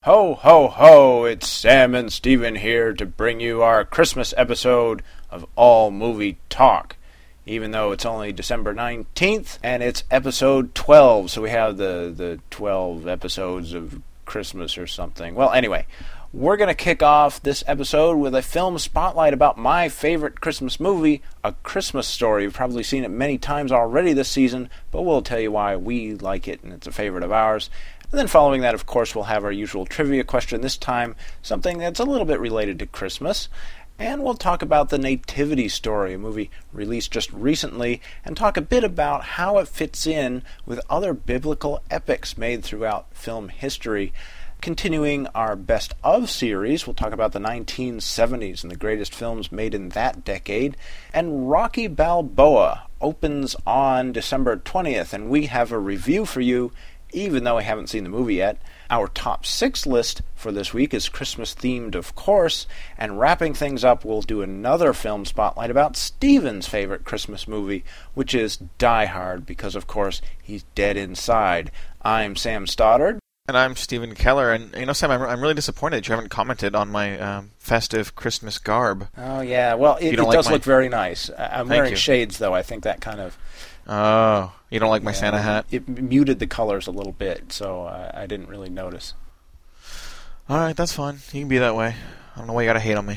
Ho, ho, ho! It's Sam and Steven here to bring you our Christmas episode of All Movie Talk. Even though it's only December 19th, and it's episode 12, so we have the 12 episodes of Christmas or something. Well, anyway, we're going to kick off this episode with a film spotlight about my favorite Christmas movie, A Christmas Story. You've probably seen it many times already this season, but we'll tell you why we like it, and it's a favorite of ours. And then following that, of course, we'll have our usual trivia question, this time something that's a little bit related to Christmas. And we'll talk about The Nativity Story, a movie released just recently, and talk a bit about how it fits in with other biblical epics made throughout film history. Continuing our Best Of series, we'll talk about the 1970s and the greatest films made in that decade. And Rocky Balboa opens on December 20th, and we have a review for you, even though I haven't seen the movie yet. Our top 6 list for this week is Christmas-themed, of course, and wrapping things up, we'll do another film spotlight about Steven's favorite Christmas movie, which is Die Hard, because, of course, he's dead inside. I'm Sam Stoddard. And I'm Steven Keller, and Sam, I'm really disappointed that you haven't commented on my festive Christmas garb. Oh, yeah, well, it does look very nice. I'm wearing shades, though. I think that kind of... Oh, you don't like my Santa hat? It muted the colors a little bit, so I didn't really notice. All right, that's fine. You can be that way. I don't know why you gotta hate on me.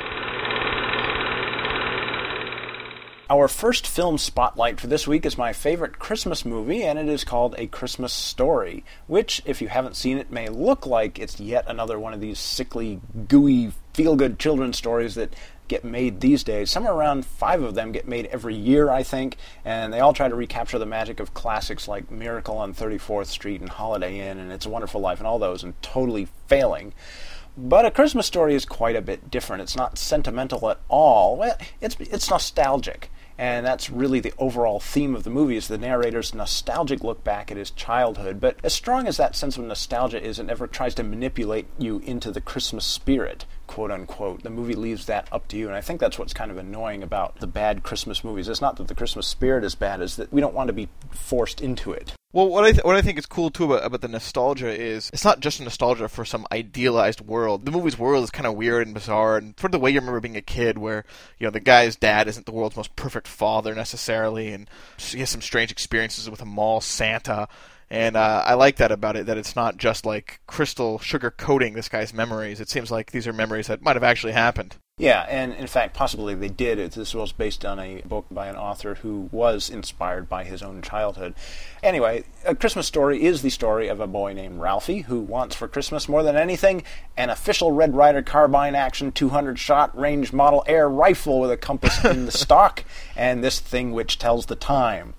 Our first film spotlight for this week is my favorite Christmas movie, and it is called A Christmas Story, which, if you haven't seen it, may look like it's yet another one of these sickly, gooey, feel-good children's stories that get made these days. Somewhere around 5 of them get made every year, I think, and they all try to recapture the magic of classics like Miracle on 34th Street and Holiday Inn and It's a Wonderful Life and all those, and totally failing. But A Christmas Story is quite a bit different. It's not sentimental at all. Well, it's nostalgic. And that's really the overall theme of the movie, is the narrator's nostalgic look back at his childhood. But as strong as that sense of nostalgia is, it never tries to manipulate you into the Christmas spirit, quote-unquote. The movie leaves that up to you, and I think that's what's kind of annoying about the bad Christmas movies. It's not that the Christmas spirit is bad, it's that we don't want to be forced into it. Well, what I think is cool, too, about the nostalgia is it's not just a nostalgia for some idealized world. The movie's world is kind of weird and bizarre, and sort of the way you remember being a kid where, the guy's dad isn't the world's most perfect father, necessarily, and he has some strange experiences with a mall Santa. And I like that about it, that it's not just like crystal sugar-coating this guy's memories. It seems like these are memories that might have actually happened. Yeah, and in fact, possibly they did. This was based on a book by an author who was inspired by his own childhood. Anyway, A Christmas Story is the story of a boy named Ralphie who wants for Christmas more than anything an official Red Ryder carbine action 200-shot range model air rifle with a compass in the stock, and this thing which tells the time.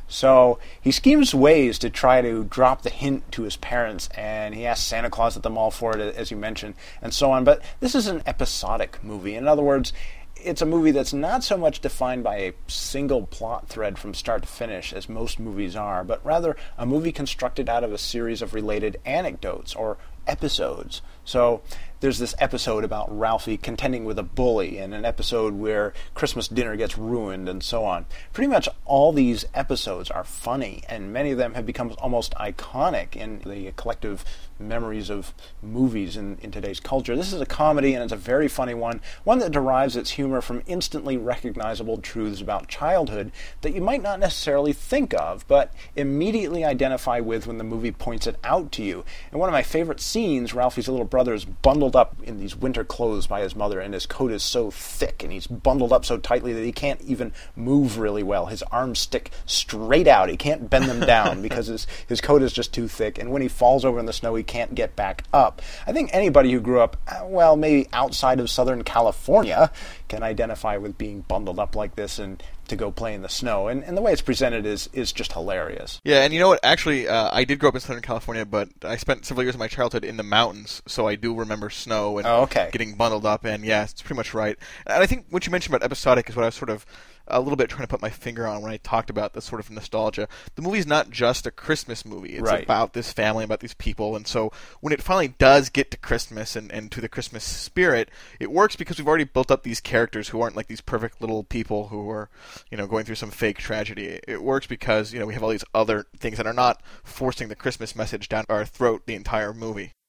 So he schemes ways to try to drop the hint to his parents, and he asks Santa Claus at the mall for it, as you mentioned, and so on. But this is an episodic movie. In other words, it's a movie that's not so much defined by a single plot thread from start to finish, as most movies are, but rather a movie constructed out of a series of related anecdotes, or episodes. So there's this episode about Ralphie contending with a bully, and an episode where Christmas dinner gets ruined, and so on. Pretty much all these episodes are funny, and many of them have become almost iconic in the collective memories of movies in today's culture. This is a comedy, and it's a very funny one that derives its humor from instantly recognizable truths about childhood that you might not necessarily think of, but immediately identify with when the movie points it out to you. And one of my favorite scenes, Ralphie's little brother is bundled up in these winter clothes by his mother, and his coat is so thick, and he's bundled up so tightly that he can't even move really well. His arms stick straight out. He can't bend them down because his coat is just too thick, and when he falls over in the snow, he can't get back up. I think anybody who grew up, maybe outside of Southern California, can identify with being bundled up like this and to go play in the snow. And the way it's presented is just hilarious. Yeah, and you know what? Actually, I did grow up in Southern California, but I spent several years of my childhood in the mountains, so I do remember snow and getting bundled up, and yeah, it's pretty much right. And I think what you mentioned about episodic is what I was sort of a little bit trying to put my finger on when I talked about this sort of nostalgia. The movie's not just a Christmas movie. It's about this family, about these people. And so when it finally does get to Christmas and to the Christmas spirit, it works because we've already built up these characters who aren't like these perfect little people who are, going through some fake tragedy. It works because, we have all these other things that are not forcing the Christmas message down our throat the entire movie.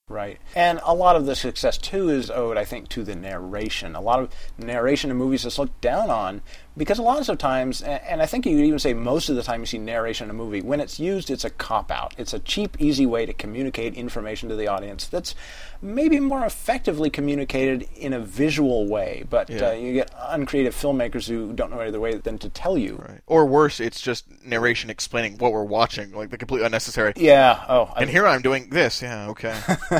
Right. And a lot of the success, too, is owed, I think, to the narration. A lot of narration in movies is looked down on because a lot of times, and I think you could even say most of the time you see narration in a movie, when it's used, it's a cop-out. It's a cheap, easy way to communicate information to the audience that's maybe more effectively communicated in a visual way, but you get uncreative filmmakers who don't know any other way than to tell you. Right. Or worse, it's just narration explaining what we're watching, like the completely unnecessary. Yeah. And here I'm doing this. Yeah, okay.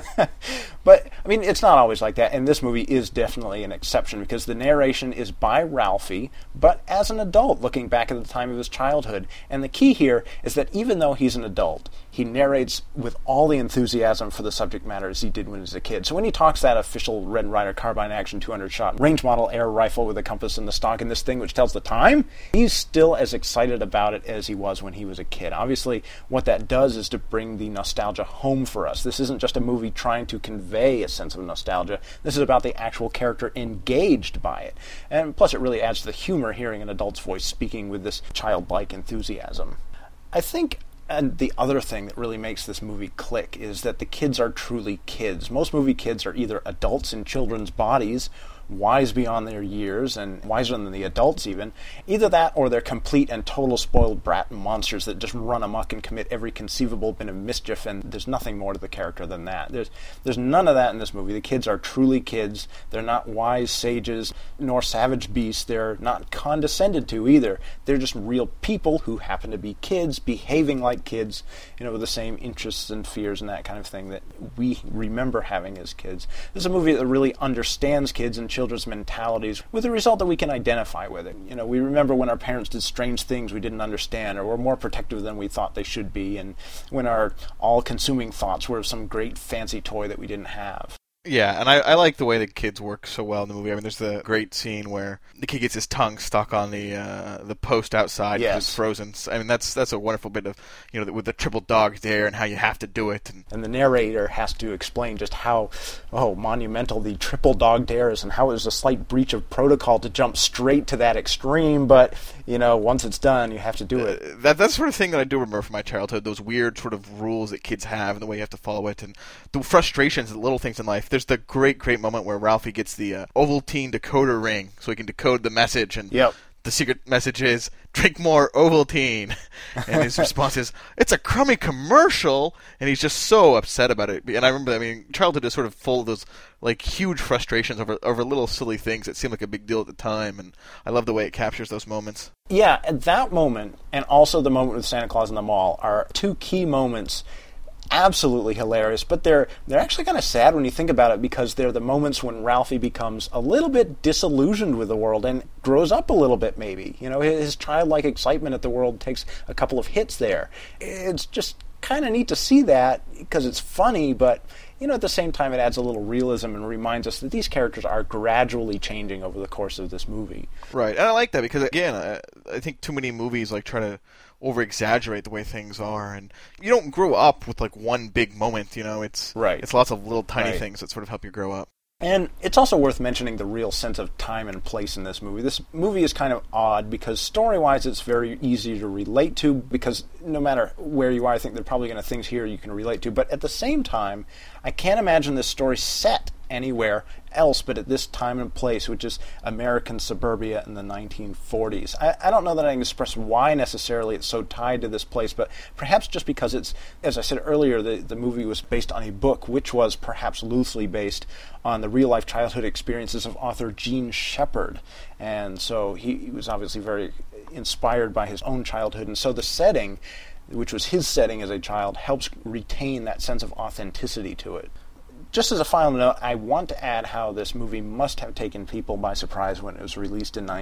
But, I mean, it's not always like that, and this movie is definitely an exception because the narration is by Ralphie, but as an adult looking back at the time of his childhood. And the key here is that even though he's an adult, he narrates with all the enthusiasm for the subject matter as he did when he was a kid. So when he talks that official Red Ryder carbine action 200-shot range model air rifle with a compass in the stock and this thing which tells the time, he's still as excited about it as he was when he was a kid. Obviously, what that does is to bring the nostalgia home for us. This isn't just a movie trying to convey a sense of nostalgia. This is about the actual character engaged by it. And plus, it really adds to the humor hearing an adult's voice speaking with this childlike enthusiasm. I think and the other thing that really makes this movie click is that the kids are truly kids. Most movie kids are either adults in children's bodies, wise beyond their years, and wiser than the adults even. Either that, or they're complete and total spoiled brat monsters that just run amok and commit every conceivable bit of mischief, and there's nothing more to the character than that. There's none of that in this movie. The kids are truly kids. They're not wise sages, nor savage beasts. They're not condescended to either. They're just real people who happen to be kids, behaving like kids, with the same interests and fears and that kind of thing that we remember having as kids. This is a movie that really understands kids and children's mentalities, with the result that we can identify with it. We remember when our parents did strange things we didn't understand, or were more protective than we thought they should be, and when our all-consuming thoughts were of some great fancy toy that we didn't have. Yeah, and I like the way the kids work so well in the movie. I mean, there's the great scene where the kid gets his tongue stuck on the post outside because it's frozen. I mean, that's a wonderful bit of, with the triple dog dare and how you have to do it. And the narrator has to explain just how monumental the triple dog dare is and how it was a slight breach of protocol to jump straight to that extreme, but, once it's done, you have to do it. That's the sort of thing that I do remember from my childhood, those weird sort of rules that kids have and the way you have to follow it, and the frustrations, the little things in life. There's the great moment where Ralphie gets the Ovaltine decoder ring so he can decode the message, and the secret message is, drink more Ovaltine. And his response is, it's a crummy commercial, and he's just so upset about it. And I remember, childhood is sort of full of those huge frustrations over little silly things that seem like a big deal at the time, and I love the way it captures those moments. Yeah, at that moment, and also the moment with Santa Claus in the mall, are two key moments. Absolutely hilarious, but they're actually kind of sad when you think about it, because they're the moments when Ralphie becomes a little bit disillusioned with the world and grows up a little bit, maybe. His childlike excitement at the world takes a couple of hits there. It's just kind of neat to see that because it's funny, but at the same time it adds a little realism and reminds us that these characters are gradually changing over the course of this movie. Right, and I like that because, again, I think too many movies try to over-exaggerate the way things are, and you don't grow up with one big moment, it's lots of little tiny things that sort of help you grow up. And it's also worth mentioning the real sense of time and place in this movie. This movie is kind of odd because story-wise it's very easy to relate to, because no matter where you are, I think there are probably going to things here you can relate to, but at the same time, I can't imagine this story set anywhere else but at this time and place, which is American suburbia in the 1940s. I don't know that I can express why necessarily it's so tied to this place, but perhaps just because it's, as I said earlier, the movie was based on a book which was perhaps loosely based on the real-life childhood experiences of author Jean Shepherd. And so he was obviously very inspired by his own childhood, and so the setting, which was his setting as a child, helps retain that sense of authenticity to it. Just as a final note, I want to add how this movie must have taken people by surprise when it was released in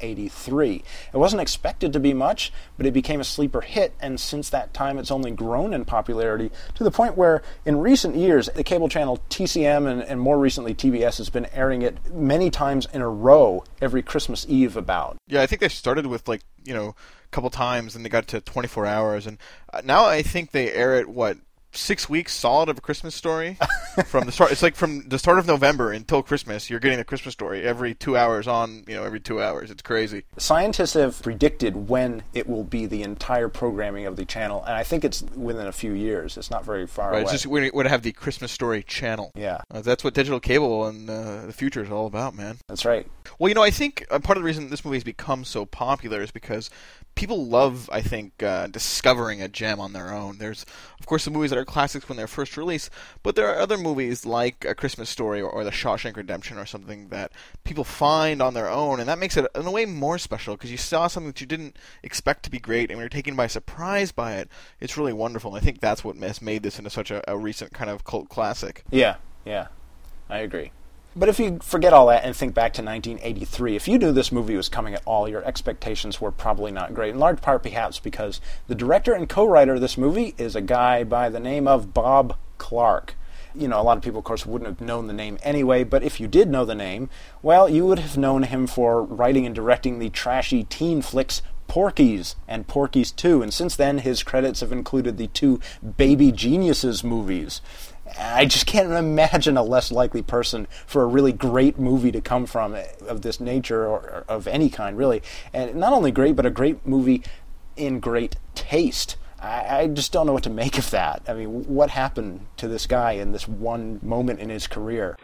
1983. It wasn't expected to be much, but it became a sleeper hit, and since that time it's only grown in popularity to the point where, in recent years, the cable channel TCM and more recently TBS has been airing it many times in a row every Christmas Eve about. Yeah, I think they started with, a couple times, and they got to 24 hours, and now I think they air it, 6 weeks solid of A Christmas Story from the start. It's like from the start of November until Christmas, you're getting A Christmas Story every 2 hours every 2 hours. It's crazy. Scientists have predicted when it will be the entire programming of the channel, and I think it's within a few years. It's not very far away. It's just we're going to have the Christmas Story channel. Yeah. That's what digital cable and the future is all about, man. That's right. Well, I think part of the reason this movie has become so popular is because people love, I think, discovering a gem on their own. There's, of course, the movies that are classics when they're first released, but there are other movies like A Christmas Story or The Shawshank Redemption or something that people find on their own, and that makes it, in a way, more special because you saw something that you didn't expect to be great, and when you're taken by surprise by it, it's really wonderful. And I think that's what has made this into such a recent kind of cult classic. Yeah, I agree. But if you forget all that and think back to 1983, if you knew this movie was coming at all, your expectations were probably not great, in large part perhaps because the director and co-writer of this movie is a guy by the name of Bob Clark. A lot of people, of course, wouldn't have known the name anyway, but if you did know the name, well, you would have known him for writing and directing the trashy teen flicks Porky's and Porky's 2, and since then his credits have included the 2 Baby Geniuses movies. I just can't imagine a less likely person for a really great movie to come from of this nature or of any kind, really. And not only great, but a great movie in great taste. I just don't know what to make of that. I mean, what happened to this guy in this one moment in his career?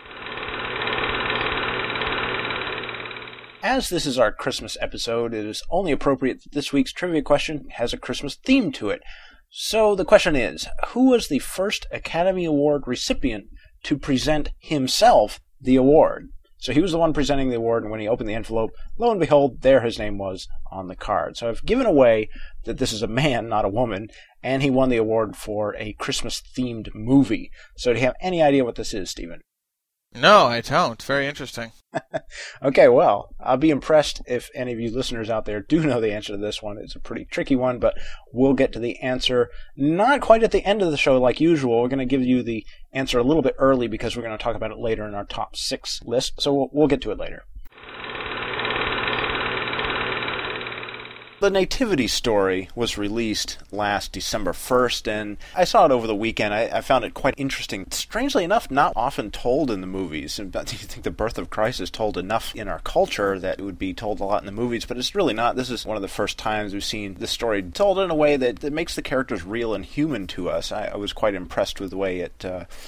As this is our Christmas episode, it is only appropriate that this week's trivia question has a Christmas theme to it. So the question is, who was the first Academy Award recipient to present himself the award? So he was the one presenting the award, and when he opened the envelope, lo and behold, there his name was on the card. So I've given away that this is a man, not a woman, and he won the award for a Christmas-themed movie. So do you have any idea what this is, Stephen? No, I don't. It's very interesting. Okay, well, I'll be impressed if any of you listeners out there do know the answer to this one. It's a pretty tricky one, but we'll get to the answer not quite at the end of the show like usual. We're going to give you the answer a little bit early because we're going to talk about it later in our top 6 list, so we'll get to it later. The Nativity Story was released last December 1st, and I saw it over the weekend. I found it quite interesting. Strangely enough, not often told in the movies. You think the birth of Christ is told enough in our culture that it would be told a lot in the movies, but it's really not. This is one of the first times we've seen this story told in a way that makes the characters real and human to us. I was quite impressed with the way it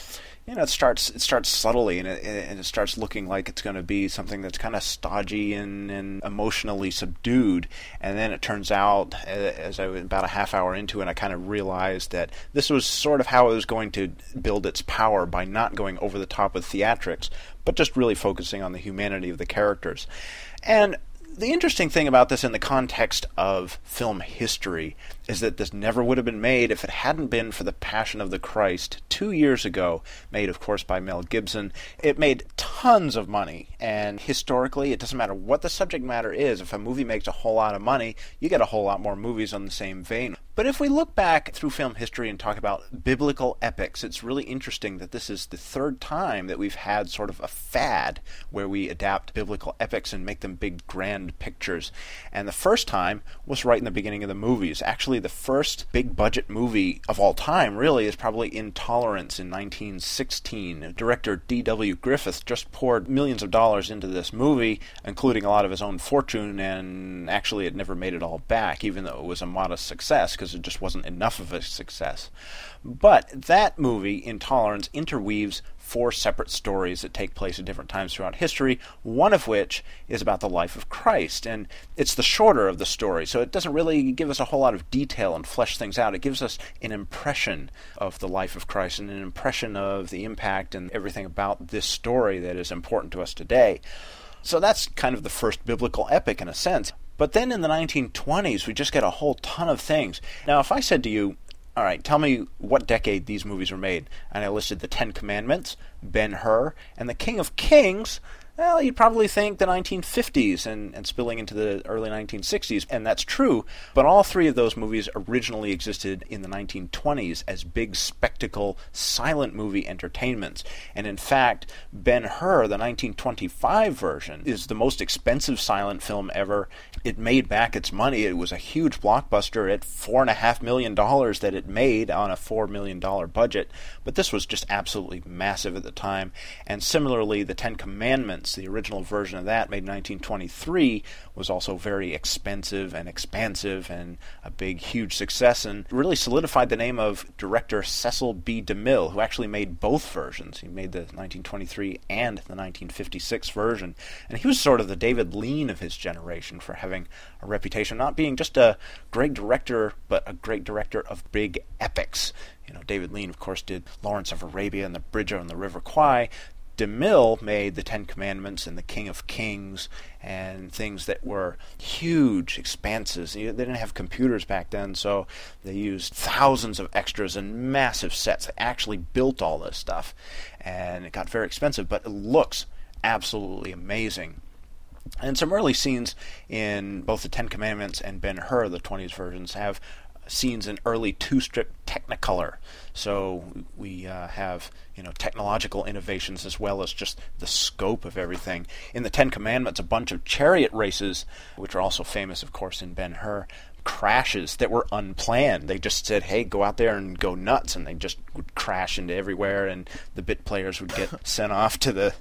starts subtly, and it starts looking like it's going to be something that's kind of stodgy and emotionally subdued, and then it turns out, as I was about a half hour into it, I kind of realized that this was sort of how it was going to build its power by not going over the top with theatrics, but just really focusing on the humanity of the characters. And the interesting thing about this in the context of film history is that this never would have been made if it hadn't been for The Passion of the Christ 2 years ago, made, of course, by Mel Gibson. It made tons of money, and historically, it doesn't matter what the subject matter is. If a movie makes a whole lot of money, you get a whole lot more movies on the same vein. But if we look back through film history and talk about biblical epics, it's really interesting that this is the third time that we've had sort of a fad where we adapt biblical epics and make them big, grand pictures. And the first time was right in the beginning of the movies. Actually, the first big-budget movie of all time, really, is probably Intolerance in 1916. Director D.W. Griffith just poured millions of dollars into this movie, including a lot of his own fortune, and actually it never made it all back, even though it was a modest success, because it just wasn't enough of a success. But that movie, Intolerance, interweaves 4 separate stories that take place at different times throughout history, one of which is about the life of Christ. And it's the shorter of the story, so it doesn't really give us a whole lot of detail and flesh things out. It gives us an impression of the life of Christ and an impression of the impact and everything about this story that is important to us today. So that's kind of the first biblical epic in a sense. But then in the 1920s, we just get a whole ton of things. Now, if I said to you, all right, tell me what decade these movies were made, and I listed the Ten Commandments, Ben-Hur, and the King of Kings, well, you'd probably think the 1950s and spilling into the early 1960s, and that's true, but all three of those movies originally existed in the 1920s as big spectacle silent movie entertainments. And in fact, Ben-Hur, the 1925 version, is the most expensive silent film ever. It made back its money. It was a huge blockbuster at $4.5 million that it made on a $4 million budget, but this was just absolutely massive at the time. And similarly, the Ten Commandments, the original version of that, made in 1923, was also very expensive and expansive and a big, huge success, and really solidified the name of director Cecil B. DeMille, who actually made both versions. He made the 1923 and the 1956 version, and he was sort of the David Lean of his generation for having a reputation, not being just a great director, but a great director of big epics. You know, David Lean, of course, did Lawrence of Arabia and The Bridge on the River Kwai. DeMille made the Ten Commandments and the King of Kings and things that were huge expanses. They didn't have computers back then, so they used thousands of extras and massive sets. They actually built all this stuff, and it got very expensive, but it looks absolutely amazing. And some early scenes in both the Ten Commandments and Ben-Hur, the 20s versions, have scenes in early two-strip Technicolor. So we have, technological innovations as well as just the scope of everything. In the Ten Commandments, a bunch of chariot races, which are also famous, of course, in Ben-Hur, crashes that were unplanned. They just said, hey, go out there and go nuts, and they just would crash into everywhere, and the bit players would get sent off to the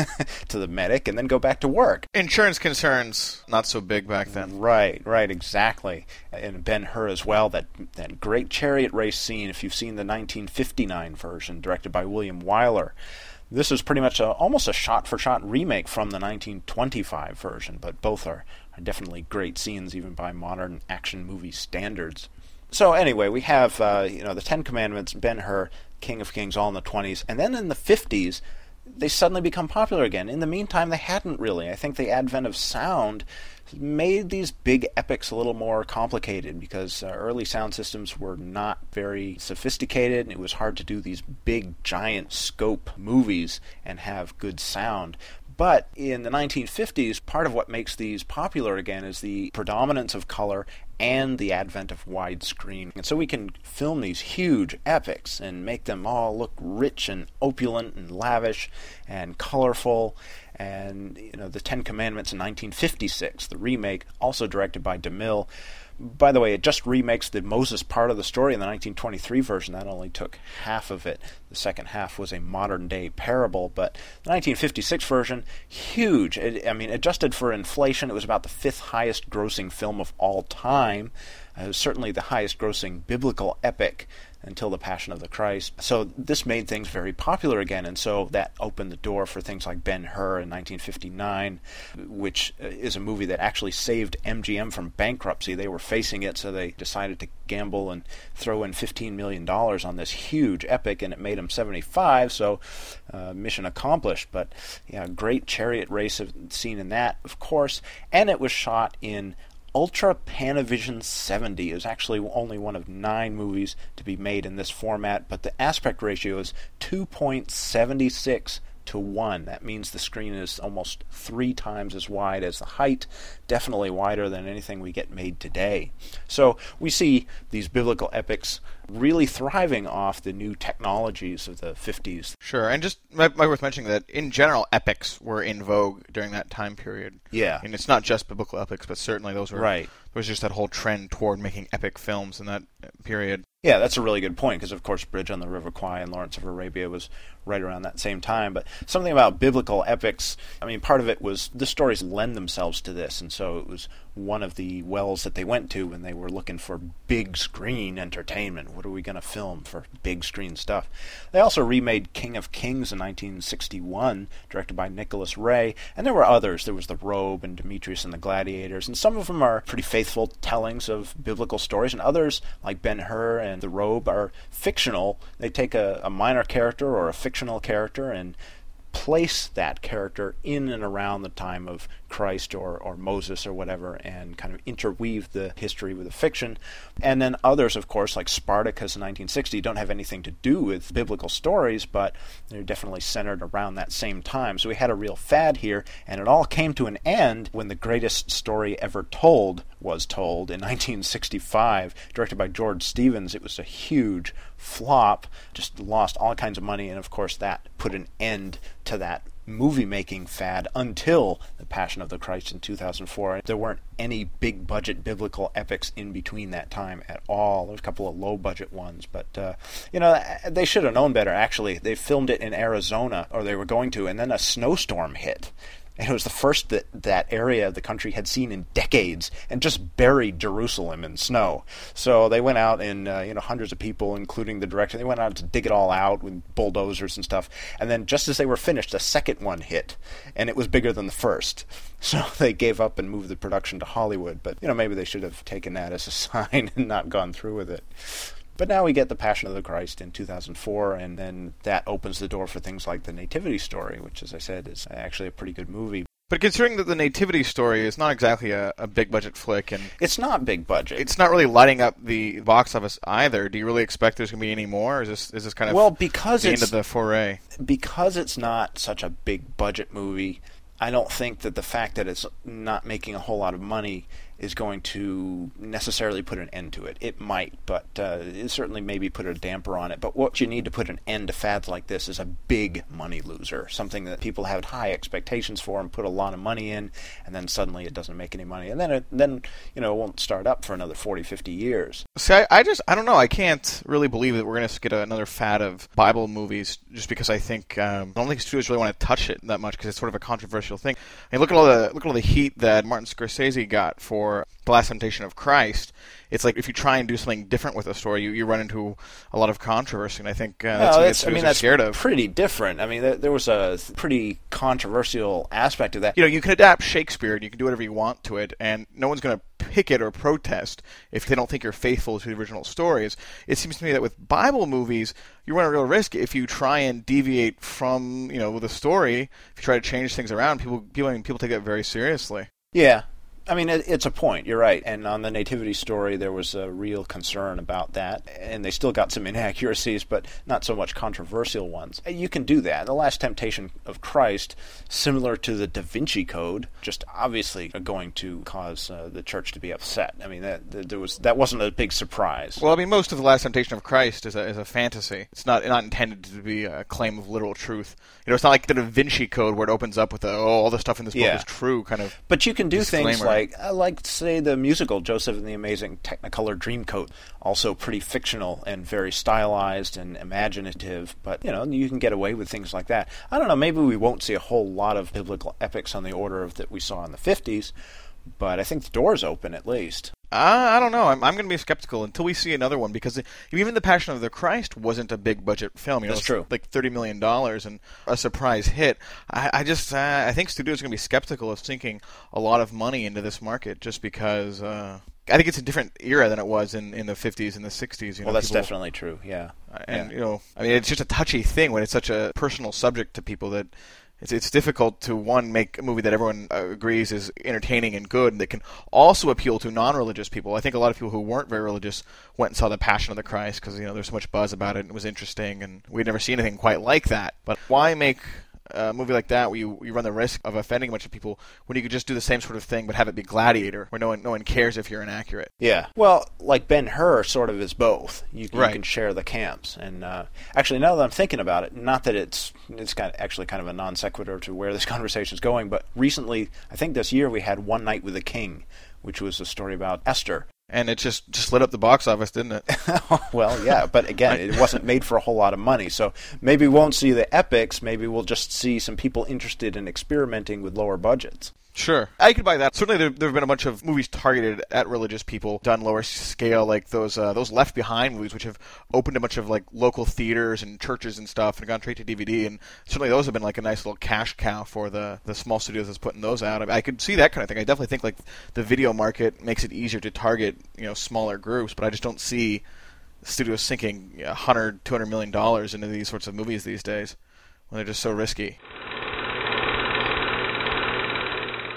to the medic and then go back to work. Insurance concerns, not so big back then. Right, exactly. And Ben-Hur as well, that great chariot race scene, if you've seen the 1959 version directed by William Wyler. This is pretty much almost a shot-for-shot remake from the 1925 version, but both are definitely great scenes, even by modern action movie standards. So anyway, we have the Ten Commandments, Ben-Hur, King of Kings, all in the 20s, and then in the 50s, they suddenly become popular again. In the meantime, they hadn't really. I think the advent of sound made these big epics a little more complicated because early sound systems were not very sophisticated, and it was hard to do these big, giant scope movies and have good sound. But in the 1950s, part of what makes these popular again is the predominance of color and the advent of widescreen. And so we can film these huge epics and make them all look rich and opulent and lavish and colorful. And, the Ten Commandments in 1956, the remake, also directed by DeMille. By the way, it just remakes the Moses part of the story in the 1923 version. That only took half of it. The second half was a modern-day parable, but the 1956 version, huge. Adjusted for inflation, it was about the fifth highest-grossing film of all time. It was certainly the highest-grossing biblical epic until the Passion of the Christ. So this made things very popular again, and so that opened the door for things like Ben-Hur in 1959, which is a movie that actually saved MGM from bankruptcy. They were facing it, so they decided to gamble and throw in $15 million on this huge epic, and it made them 75, so mission accomplished. But yeah, great chariot race scene in that, of course, and it was shot in Ultra Panavision 70. It was actually only one of 9 movies to be made in this format, but the aspect ratio is 2.76 to 1. That means the screen is almost 3 times as wide as the height, definitely wider than anything we get made today. So we see these biblical epics really thriving off the new technologies of the 50s. Sure, and just might be worth mentioning that in general, epics were in vogue during that time period. Yeah. And it's not just biblical epics, but certainly those were... Right. There was just that whole trend toward making epic films in that period. Yeah, that's a really good point, because of course Bridge on the River Kwai and Lawrence of Arabia was right around that same time. But something about biblical epics, part of it was the stories lend themselves to this, and so it was one of the wells that they went to when they were looking for big screen entertainment. What are we going to film for big screen stuff? They also remade King of Kings in 1961, directed by Nicholas Ray, and there were others. There was The Robe and Demetrius and the Gladiators, and some of them are pretty faithful tellings of biblical stories, and others, like Ben-Hur and The Robe, are fictional. They take a minor character or a fictional character and place that character in and around the time of Christ or Moses or whatever, and kind of interweave the history with the fiction. And then others, of course, like Spartacus in 1960, don't have anything to do with biblical stories, but they're definitely centered around that same time. So we had a real fad here, and it all came to an end when The Greatest Story Ever Told was told in 1965, directed by George Stevens. It was a huge flop, just lost all kinds of money, and of course that put an end to that movie-making fad until The Passion of the Christ in 2004. There weren't any big-budget biblical epics in between that time at all. There was a couple of low-budget ones, but, they should have known better, actually. They filmed it in Arizona, or they were going to, and then a snowstorm hit. And it was the first that area of the country had seen in decades, and just buried Jerusalem in snow. So they went out, and hundreds of people, including the director, they went out to dig it all out with bulldozers and stuff. And then just as they were finished, a second one hit, and it was bigger than the first. So they gave up and moved the production to Hollywood. But maybe they should have taken that as a sign and not gone through with it. But now we get The Passion of the Christ in 2004, and then that opens the door for things like The Nativity Story, which, as I said, is actually a pretty good movie. But considering that The Nativity Story is not exactly a big-budget flick, and it's not big budget. It's not really lighting up the box office either. Do you really expect there's going to be any more, or is this kind of because the end of the foray? Because it's not such a big-budget movie, I don't think that the fact that it's not making a whole lot of money is going to necessarily put an end to it. It might, but it certainly maybe put a damper on it. But what you need to put an end to fads like this is a big money loser, something that people have high expectations for and put a lot of money in, and then suddenly it doesn't make any money. And then it won't start up for another 40, 50 years. See, I don't know. I can't really believe that we're going to get another fad of Bible movies just because I think I don't think studios really want to touch it that much because it's sort of a controversial thing. I mean, look at all the heat that Martin Scorsese got for The Last Temptation of Christ. It's like if you try and do something different with a story, you run into a lot of controversy, and I think that's scared of. Pretty different. I mean, there was a pretty controversial aspect of that. You can adapt Shakespeare, and you can do whatever you want to it, and no one's going to picket or protest if they don't think you're faithful to the original stories. It seems to me that with Bible movies, you run a real risk if you try and deviate from the story. If you try to change things around, people take that very seriously. Yeah. I mean, it's a point, you're right. And on The Nativity Story, there was a real concern about that. And they still got some inaccuracies, but not so much controversial ones. You can do that. The Last Temptation of Christ, similar to the Da Vinci Code, just obviously going to cause the church to be upset. I mean, that wasn't a big surprise. Well, I mean, most of The Last Temptation of Christ is a fantasy. It's not intended to be a claim of literal truth. It's not like the Da Vinci Code where it opens up with all the stuff in this book is true kind of. But you can do disclaimer. Things like say the musical Joseph and the Amazing Technicolor Dreamcoat, also pretty fictional and very stylized and imaginative, but you can get away with things like that. I don't know, maybe we won't see a whole lot of biblical epics on the order of that we saw in the 50s, but I think the door's open at least. I don't know. I'm going to be skeptical until we see another one because even The Passion of the Christ wasn't a big budget film. That's true. Like $30 million and a surprise hit. I think studios are going to be skeptical of sinking a lot of money into this market just because I think it's a different era than it was in the 50s and the 60s. Well, that's definitely true. Yeah. And I mean, it's just a touchy thing when it's such a personal subject to people that. It's difficult to, make a movie that everyone agrees is entertaining and good and that can also appeal to non-religious people. I think a lot of people who weren't very religious went and saw The Passion of the Christ because, there's so much buzz about it and it was interesting and we'd never seen anything quite like that. But why make a movie like that where you run the risk of offending a bunch of people when you could just do the same sort of thing but have it be Gladiator where no one cares if you're inaccurate? Yeah. Well, like Ben-Hur sort of is both. You can share the camps. And actually, now that I'm thinking about it, not that it's actually kind of a non sequitur to where this conversation is going, but recently, I think this year, we had One Night with the King, which was a story about Esther. And it just lit up the box office, didn't it? Well, yeah, but again, it wasn't made for a whole lot of money. So maybe we won't see the epics. Maybe we'll just see some people interested in experimenting with lower budgets. Sure. I could buy that. Certainly there have been a bunch of movies targeted at religious people, done lower scale, like those Left Behind movies, which have opened a bunch of local theaters and churches and stuff and gone straight to DVD, and certainly those have been a nice little cash cow for the small studios that's putting those out. I could see that kind of thing. I definitely think the video market makes it easier to target smaller groups, but I just don't see studios sinking $100-200 million into these sorts of movies these days when they're just so risky.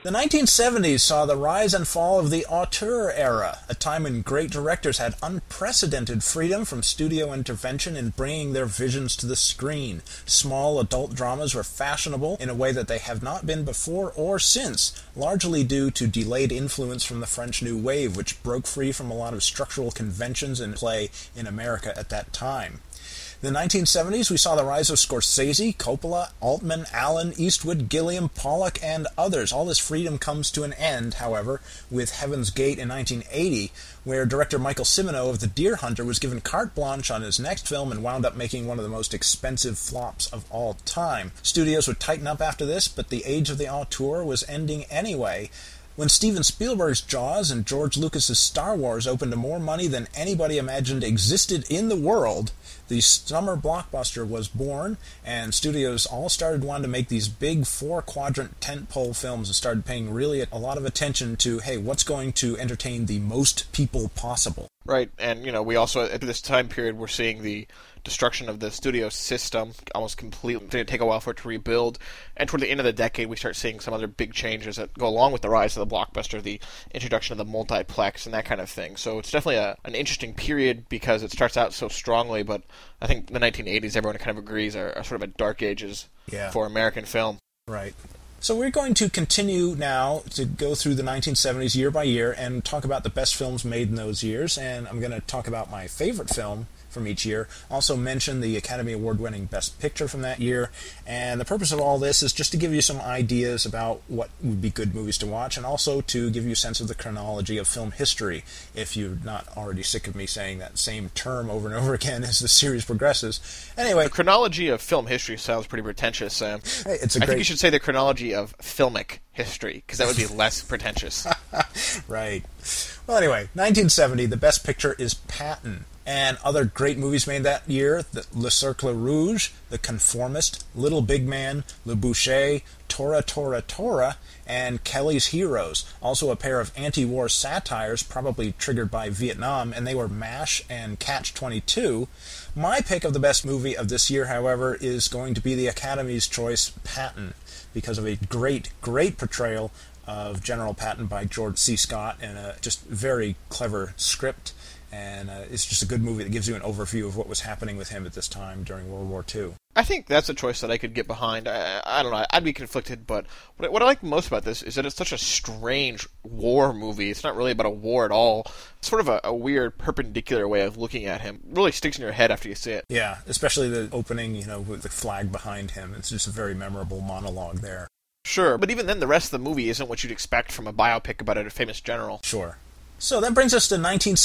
The 1970s saw the rise and fall of the auteur era, a time when great directors had unprecedented freedom from studio intervention in bringing their visions to the screen. Small adult dramas were fashionable in a way that they have not been before or since, largely due to delayed influence from the French New Wave, which broke free from a lot of structural conventions in play in America at that time. In the 1970s, we saw the rise of Scorsese, Coppola, Altman, Allen, Eastwood, Gilliam, Pollock, and others. All this freedom comes to an end, however, with Heaven's Gate in 1980, where director Michael Cimino of The Deer Hunter was given carte blanche on his next film and wound up making one of the most expensive flops of all time. Studios would tighten up after this, but the age of the auteur was ending anyway. When Steven Spielberg's Jaws and George Lucas's Star Wars opened to more money than anybody imagined existed in the world, the summer blockbuster was born, and studios all started wanting to make these big 4-quadrant tentpole films and started paying really a lot of attention to, hey, what's going to entertain the most people possible? Right, and we also, at this time period, we're seeing the destruction of the studio system almost completely. It's going to take a while for it to rebuild, and toward the end of the decade, we start seeing some other big changes that go along with the rise of the blockbuster, the introduction of the multiplex, and that kind of thing. So it's definitely an interesting period because it starts out so strongly, but I think the 1980s, everyone kind of agrees, are sort of a dark ages for American film. Right. So we're going to continue now to go through the 1970s year by year and talk about the best films made in those years, and I'm going to talk about my favorite film from each year. Also mention the Academy Award-winning Best Picture from that year. And the purpose of all this is just to give you some ideas about what would be good movies to watch, and also to give you a sense of the chronology of film history, if you're not already sick of me saying that same term over and over again as the series progresses. Anyway, the chronology of film history sounds pretty pretentious, Sam. Hey, I think you should say the chronology of filmic history, because that would be less pretentious. Right. Well, anyway, 1970, the Best Picture is Patton. And other great movies made that year, Le Cercle Rouge, The Conformist, Little Big Man, Le Boucher, Tora Tora Tora, and Kelly's Heroes. Also a pair of anti-war satires, probably triggered by Vietnam, and they were MASH and Catch-22. My pick of the best movie of this year, however, is going to be the Academy's choice, Patton, because of a great, great portrayal of General Patton by George C. Scott, and a just very clever script. And it's just a good movie that gives you an overview of what was happening with him at this time during World War II. I think that's a choice that I could get behind. I don't know. I'd be conflicted, but what I like most about this is that it's such a strange war movie. It's not really about a war at all. It's sort of a weird, perpendicular way of looking at him. It really sticks in your head after you see it. Yeah, especially the opening, with the flag behind him. It's just a very memorable monologue there. Sure, but even then, the rest of the movie isn't what you'd expect from a biopic about a famous general. Sure. So that brings us to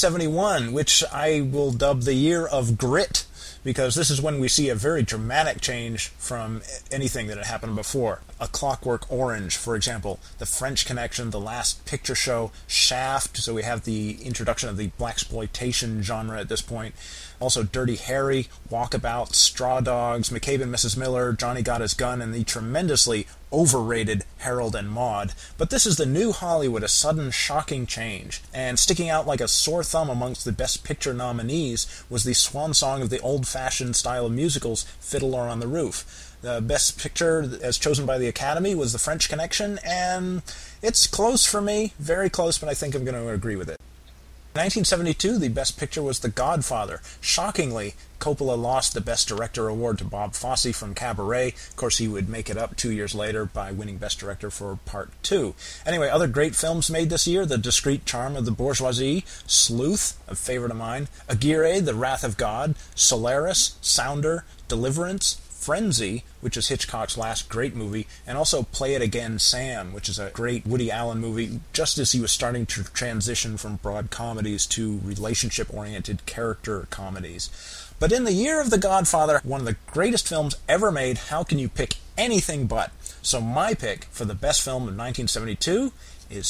1971, which I will dub the year of grit, because this is when we see a very dramatic change from anything that had happened before. A Clockwork Orange, for example, The French Connection, The Last Picture Show, Shaft, so we have the introduction of the blaxploitation genre at this point. Also Dirty Harry, Walkabout, Straw Dogs, McCabe and Mrs. Miller, Johnny Got His Gun, and the tremendously overrated Harold and Maude. But this is the new Hollywood, a sudden, shocking change. And sticking out like a sore thumb amongst the Best Picture nominees was the swan song of the old-fashioned style of musicals, Fiddler on the Roof. The Best Picture, as chosen by the Academy, was The French Connection, and it's close for me, very close, but I think I'm going to agree with it. In 1972, the Best Picture was The Godfather. Shockingly, Coppola lost the Best Director award to Bob Fosse from Cabaret. Of course, he would make it up 2 years later by winning Best Director for Part 2. Anyway, other great films made this year: The Discreet Charm of the Bourgeoisie, Sleuth, a favorite of mine, Aguirre, The Wrath of God, Solaris, Sounder, Deliverance, Frenzy, which is Hitchcock's last great movie, and also Play It Again, Sam, which is a great Woody Allen movie, just as he was starting to transition from broad comedies to relationship-oriented character comedies. But in the year of The Godfather, one of the greatest films ever made, how can you pick anything but? So my pick for the best film of 1972 is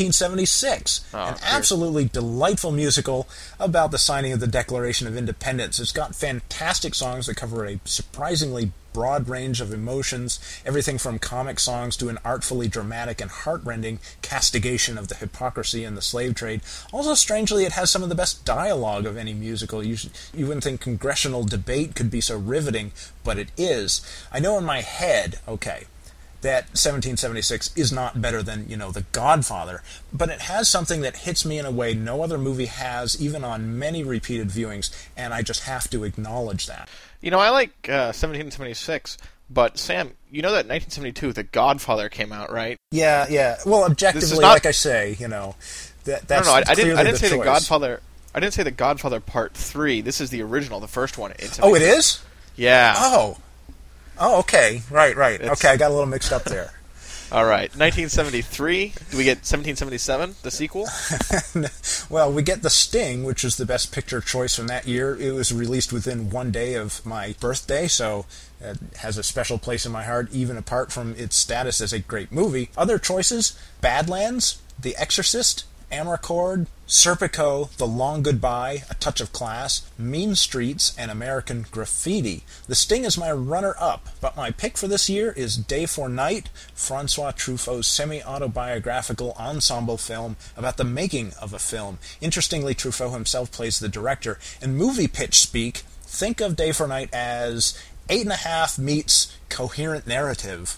1776, an absolutely delightful musical about the signing of the Declaration of Independence. It's got fantastic songs that cover a surprisingly broad range of emotions, everything from comic songs to an artfully dramatic and heartrending castigation of the hypocrisy in the slave trade. Also, strangely, it has some of the best dialogue of any musical. You wouldn't think congressional debate could be so riveting, but it is. I know in my head, okay, that 1776 is not better than, The Godfather, but it has something that hits me in a way no other movie has, even on many repeated viewings, and I just have to acknowledge that. I like 1776, but Sam, you know that 1972, The Godfather came out, right? Yeah. Well, objectively, like I say, that's I didn't say choice. The Godfather. I didn't say The Godfather Part 3. This is the original, the first one. Oh, it is? Yeah. Oh, okay. Right. Okay, I got a little mixed up there. All right. 1973. Do we get 1777, the sequel? Well, we get The Sting, which is the best picture choice from that year. It was released within one day of my birthday, so it has a special place in my heart, even apart from its status as a great movie. Other choices: Badlands, The Exorcist, Amarcord, Serpico, The Long Goodbye, A Touch of Class, Mean Streets, and American Graffiti. The Sting is my runner-up, but my pick for this year is Day for Night, Francois Truffaut's semi-autobiographical ensemble film about the making of a film. Interestingly, Truffaut himself plays the director. In movie pitch speak, think of Day for Night as 8.5 meets coherent narrative.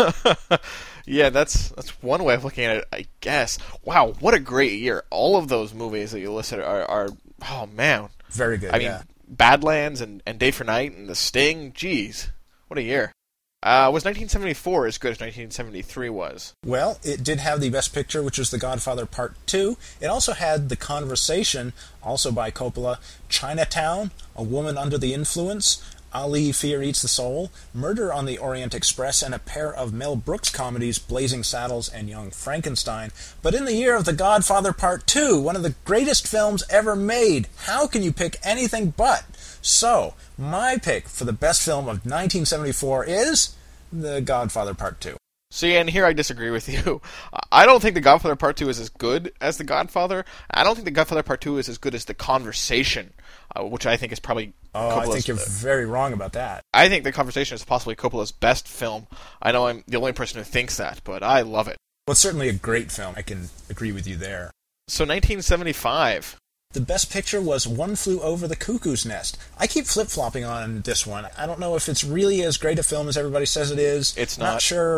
Yeah, that's one way of looking at it, I guess. Wow, what a great year. All of those movies that you listed are oh, man. Very good, I mean, Badlands and Day for Night and The Sting, geez, what a year. Was 1974 as good as 1973 was? Well, it did have the best picture, which was The Godfather Part 2. It also had The Conversation, also by Coppola, Chinatown, A Woman Under the Influence, Ali, Fear Eats the Soul, Murder on the Orient Express, and a pair of Mel Brooks comedies, Blazing Saddles and Young Frankenstein. But in the year of The Godfather Part 2, one of the greatest films ever made, how can you pick anything but? So, my pick for the best film of 1974 is The Godfather Part 2. See, and here I disagree with you. I don't think The Godfather Part 2 is as good as The Godfather. I don't think The Godfather Part 2 is as good as The Conversation, which I think is probably Coppola's... I think you're very wrong about that. I think The Conversation is possibly Coppola's best film. I know I'm the only person who thinks that, but I love it. Well, it's certainly a great film. I can agree with you there. So 1975... The best picture was One Flew Over the Cuckoo's Nest. I keep flip-flopping on this one. I don't know if it's really as great a film as everybody says it is. It's not. I'm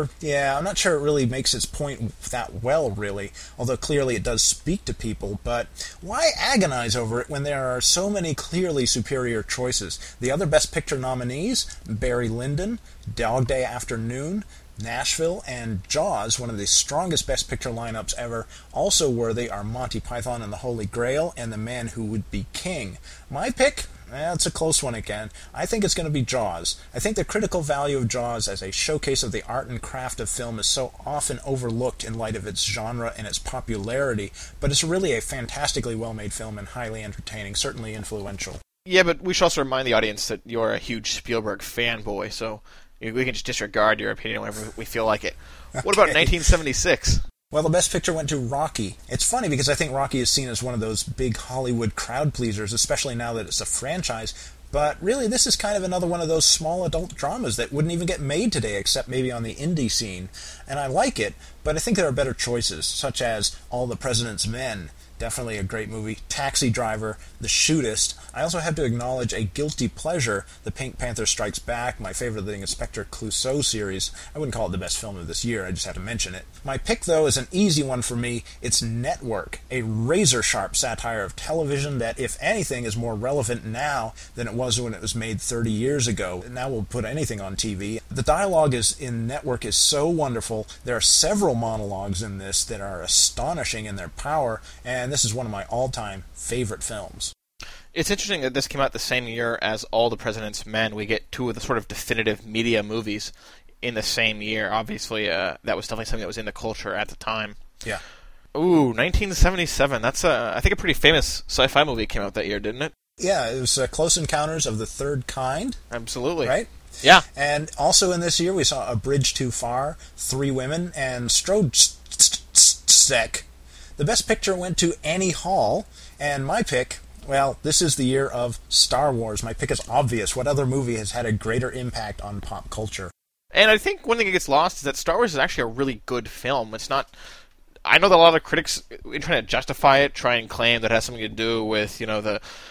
not sure it really makes its point that well, really, although clearly it does speak to people. But why agonize over it when there are so many clearly superior choices? The other best picture nominees, Barry Lyndon, Dog Day Afternoon, Nashville, and Jaws, one of the strongest Best Picture lineups ever. Also worthy are Monty Python and the Holy Grail and The Man Who Would Be King. My pick? It's a close one again. I think it's going to be Jaws. I think the critical value of Jaws as a showcase of the art and craft of film is so often overlooked in light of its genre and its popularity, but it's really a fantastically well-made film and highly entertaining, certainly influential. Yeah, but we should also remind the audience that you're a huge Spielberg fanboy, so... we can just disregard your opinion whenever we feel like it. What about 1976? Well, the best picture went to Rocky. It's funny because I think Rocky is seen as one of those big Hollywood crowd pleasers, especially now that it's a franchise. But really, this is kind of another one of those small adult dramas that wouldn't even get made today, except maybe on the indie scene. And I like it, but I think there are better choices, such as All the President's Men. Definitely a great movie. Taxi Driver, The Shootist. I also have to acknowledge a guilty pleasure, The Pink Panther Strikes Back, my favorite of the Inspector Clouseau series. I wouldn't call it the best film of this year, I just have to mention it. My pick, though, is an easy one for me. It's Network, a razor-sharp satire of television that, if anything, is more relevant now than it was when it was made 30 years ago. Now we'll put anything on TV. The dialogue in Network is so wonderful. There are several monologues in this that are astonishing in their power, and this is one of my all-time favorite films. It's interesting that this came out the same year as All the President's Men. We get two of the sort of definitive media movies in the same year. Obviously, that was definitely something that was in the culture at the time. Yeah. Ooh, 1977. That's, I think, a pretty famous sci-fi movie came out that year, didn't it? Yeah, it was Close Encounters of the Third Kind. Absolutely. Right? Yeah. And also in this year, we saw A Bridge Too Far, Three Women, and Strodesek. The best picture went to Annie Hall, and my pick, well, this is the year of Star Wars. My pick is obvious. What other movie has had a greater impact on pop culture? And I think one thing that gets lost is that Star Wars is actually a really good film. It's not... I know that a lot of critics, in trying to justify it, try and claim that it has something to do with, the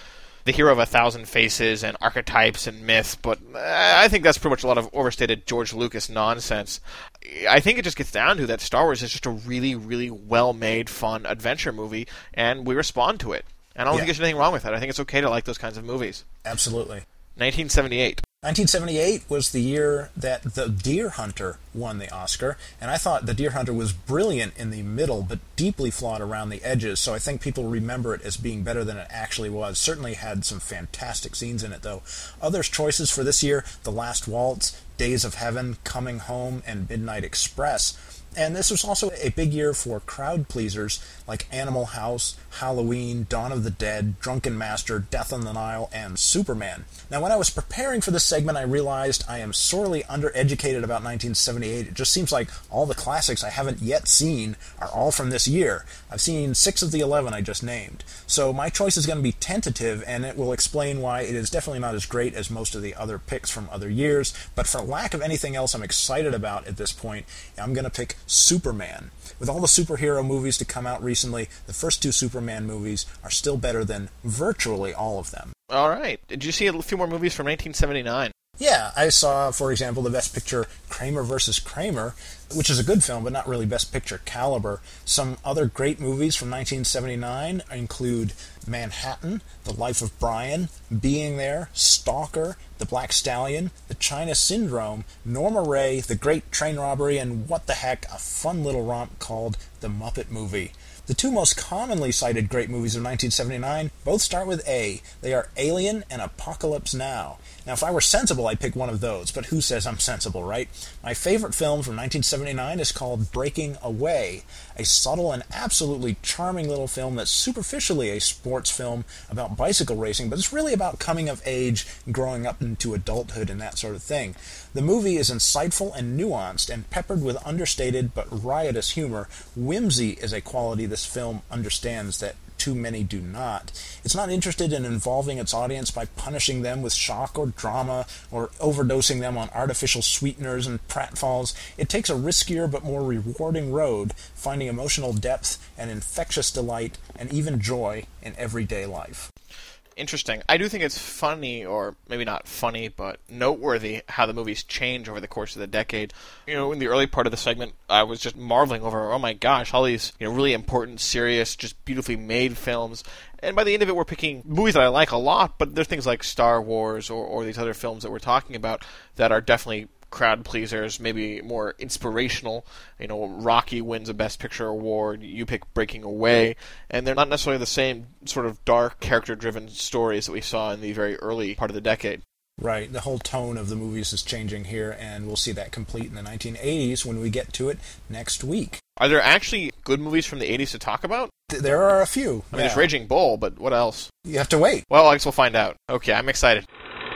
the hero of 1,000 faces and archetypes and myths, but I think that's pretty much a lot of overstated George Lucas nonsense. I think it just gets down to that Star Wars is just a really, really well-made, fun adventure movie, and we respond to it. And I don't think there's anything wrong with that. I think it's okay to like those kinds of movies. Absolutely. 1978. 1978 was the year that The Deer Hunter won the Oscar, and I thought The Deer Hunter was brilliant in the middle, but deeply flawed around the edges, so I think people remember it as being better than it actually was. Certainly had some fantastic scenes in it, though. Others' choices for this year, The Last Waltz, Days of Heaven, Coming Home, and Midnight Express. And this was also a big year for crowd pleasers like Animal House, Halloween, Dawn of the Dead, Drunken Master, Death on the Nile, and Superman. Now, when I was preparing for this segment, I realized I am sorely undereducated about 1978. It just seems like all the classics I haven't yet seen are all from this year. I've seen 6 of the 11 I just named. So my choice is going to be tentative, and it will explain why it is definitely not as great as most of the other picks from other years. But for lack of anything else I'm excited about at this point, I'm going to pick Superman. With all the superhero movies to come out recently, the first 2 Superman movies are still better than virtually all of them. All right. Did you see a few more movies from 1979? Yeah, I saw, for example, the Best Picture Kramer vs. Kramer, which is a good film, but not really Best Picture caliber. Some other great movies from 1979 include Manhattan, The Life of Brian, Being There, Stalker, The Black Stallion, The China Syndrome, Norma Ray, The Great Train Robbery, and what the heck, a fun little romp called The Muppet Movie. The 2 most commonly cited great movies of 1979 both start with A. They are Alien and Apocalypse Now. Now, if I were sensible, I'd pick one of those, but who says I'm sensible, right? My favorite film from 1979 is called Breaking Away, a subtle and absolutely charming little film that's superficially a sports film about bicycle racing, but it's really about coming of age, growing up into adulthood, and that sort of thing. The movie is insightful and nuanced and peppered with understated but riotous humor. Whimsy is a quality this film understands that too many do not. It's not interested in involving its audience by punishing them with shock or drama or overdosing them on artificial sweeteners and pratfalls. It takes a riskier but more rewarding road, finding emotional depth and infectious delight and even joy in everyday life. Interesting. I do think it's funny, or maybe not funny, but noteworthy how the movies change over the course of the decade. You know, in the early part of the segment, I was just marveling over, oh my gosh, all these really important, serious, just beautifully made films. And by the end of it, we're picking movies that I like a lot, but there's things like Star Wars or these other films that we're talking about that are definitely crowd pleasers, maybe more inspirational. Rocky wins a Best Picture award, you pick Breaking Away, and they're not necessarily the same sort of dark, character-driven stories that we saw in the very early part of the decade. Right, the whole tone of the movies is changing here, and we'll see that complete in the 1980s when we get to it next week. Are there actually good movies from the 80s to talk about? There are a few. I mean, there's Raging Bull, but what else? You have to wait. Well, I guess we'll find out. Okay, I'm excited.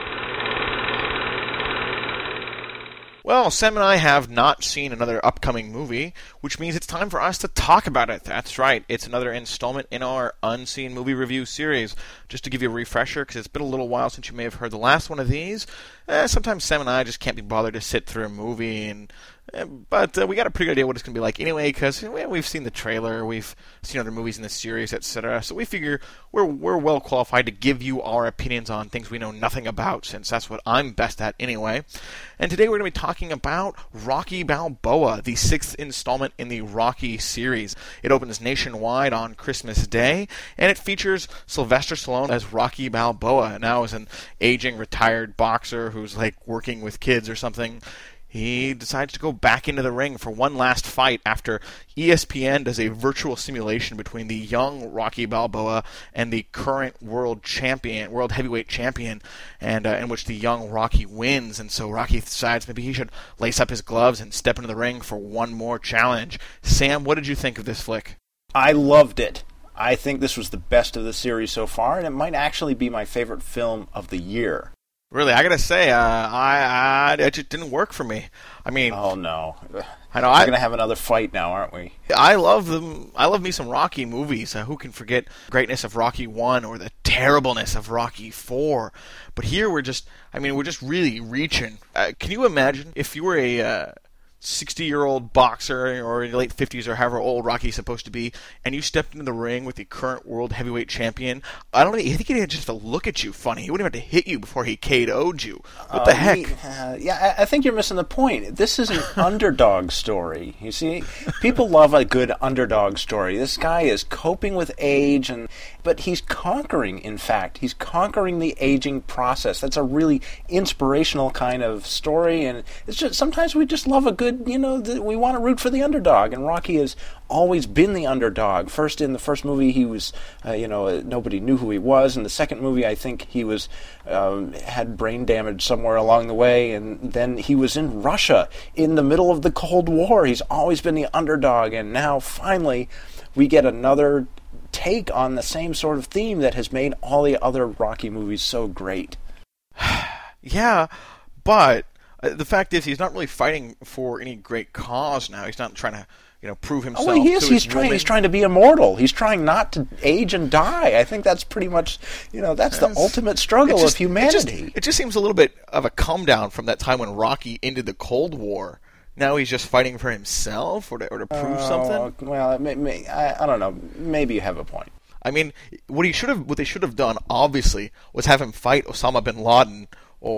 Well, Sam and I have not seen another upcoming movie, which means it's time for us to talk about it. That's right. It's another installment in our Unseen Movie Review series. Just to give you a refresher, because it's been a little while since you may have heard the last one of these, sometimes Sam and I just can't be bothered to sit through a movie, but we got a pretty good idea what it's going to be like anyway, because we've seen the trailer, we've seen other movies in the series, etc. So we figure we're well qualified to give you our opinions on things we know nothing about, since that's what I'm best at anyway. And today we're going to be talking about Rocky Balboa, the 6th installment in the Rocky series. It opens nationwide on Christmas Day, and it features Sylvester Stallone as Rocky Balboa, now as an aging retired boxer who's like working with kids or something. He decides to go back into the ring for one last fight after ESPN does a virtual simulation between the young Rocky Balboa and the current world heavyweight champion, and in which the young Rocky wins. And so Rocky decides maybe he should lace up his gloves and step into the ring for one more challenge. Sam, what did you think of this flick? I loved it. I think this was the best of the series so far, and it might actually be my favorite film of the year. Really, I gotta say, it just didn't work for me. I mean, oh no, I know we're gonna have another fight now, aren't we? I love them. I love me some Rocky movies. Who can forget the greatness of Rocky 1 or the terribleness of Rocky 4? But here we're just really reaching. Can you imagine if you were 60-year-old boxer or in the late 50s or however old Rocky's supposed to be, and you stepped into the ring with the current world heavyweight champion, I think he'd just have to look at you funny. He wouldn't have to hit you before he KO'd you. What the heck? I think you're missing the point. This is an underdog story. You see, people love a good underdog story. This guy is coping with age, but he's conquering, in fact. He's conquering the aging process. That's a really inspirational kind of story, and it's just sometimes we just love a good, we want to root for the underdog, and Rocky has always been the underdog. First, in the first movie, he was, nobody knew who he was. In the second movie, I think he was had brain damage somewhere along the way, and then he was in Russia in the middle of the Cold War. He's always been the underdog, and now finally we get another take on the same sort of theme that has made all the other Rocky movies so great. Yeah, but the fact is he's not really fighting for any great cause now. He's not trying to prove himself. Oh, he is. He's trying to be immortal. He's trying not to age and die. I think that's pretty much, that's the ultimate struggle of humanity. It just seems a little bit of a come down from that time when Rocky ended the Cold War. Now he's just fighting for himself or to prove something? Well, I don't know. Maybe you have a point. I mean, what they should have done, obviously, was have him fight Osama bin Laden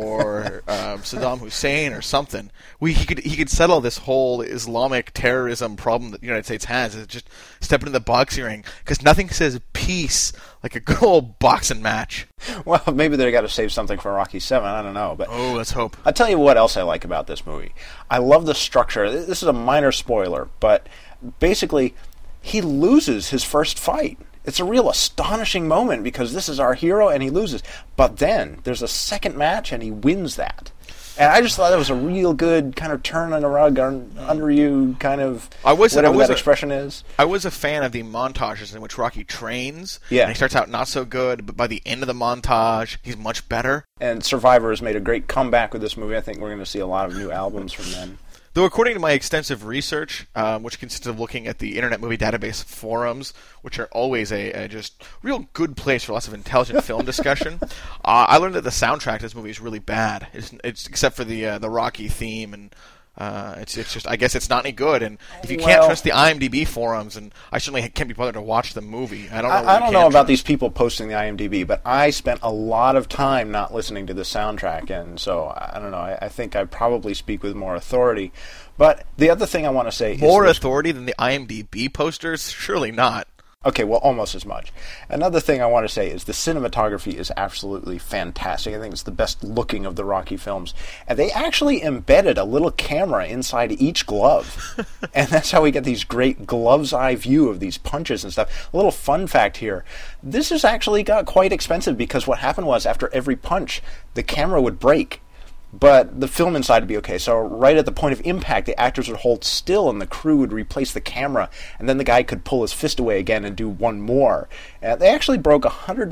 or Saddam Hussein or something. He could settle this whole Islamic terrorism problem that the United States has. Is just step into the boxing ring, because nothing says peace like a good old boxing match. Well, maybe they got to save something for Rocky 7. I don't know, but let's hope. I'll tell you what else I like about this movie. I love the structure. This is a minor spoiler, but basically, he loses his first fight. It's a real astonishing moment because this is our hero and he loses. But then there's a second match and he wins that. And I just thought that was a real good kind of turn on the rug under you kind of whatever that expression is. I was a fan of the montages in which Rocky trains. Yeah. And he starts out not so good, but by the end of the montage, he's much better. And Survivor has made a great comeback with this movie. I think we're going to see a lot of new albums from them. Though according to my extensive research, which consists of looking at the Internet Movie Database forums, which are always a just real good place for lots of intelligent film discussion, I learned that the soundtrack to this movie is really bad. It's except for the Rocky theme, and it's just, I guess it's not any good. And if you can't trust the IMDb forums, and I certainly can't be bothered to watch the movie. I don't know about these people posting the IMDb, but I spent a lot of time not listening to the soundtrack, and so I don't know. I think I probably speak with more authority. But the other thing I want to say is more authority than the IMDb posters? Surely not. Okay, well, almost as much. Another thing I want to say is the cinematography is absolutely fantastic. I think it's the best looking of the Rocky films. And they actually embedded a little camera inside each glove. And that's how we get these great glove's eye view of these punches and stuff. A little fun fact here. This has actually got quite expensive because what happened was after every punch, the camera would break. But the film inside would be okay. So right at the point of impact, the actors would hold still and the crew would replace the camera. And then the guy could pull his fist away again and do one more. They actually broke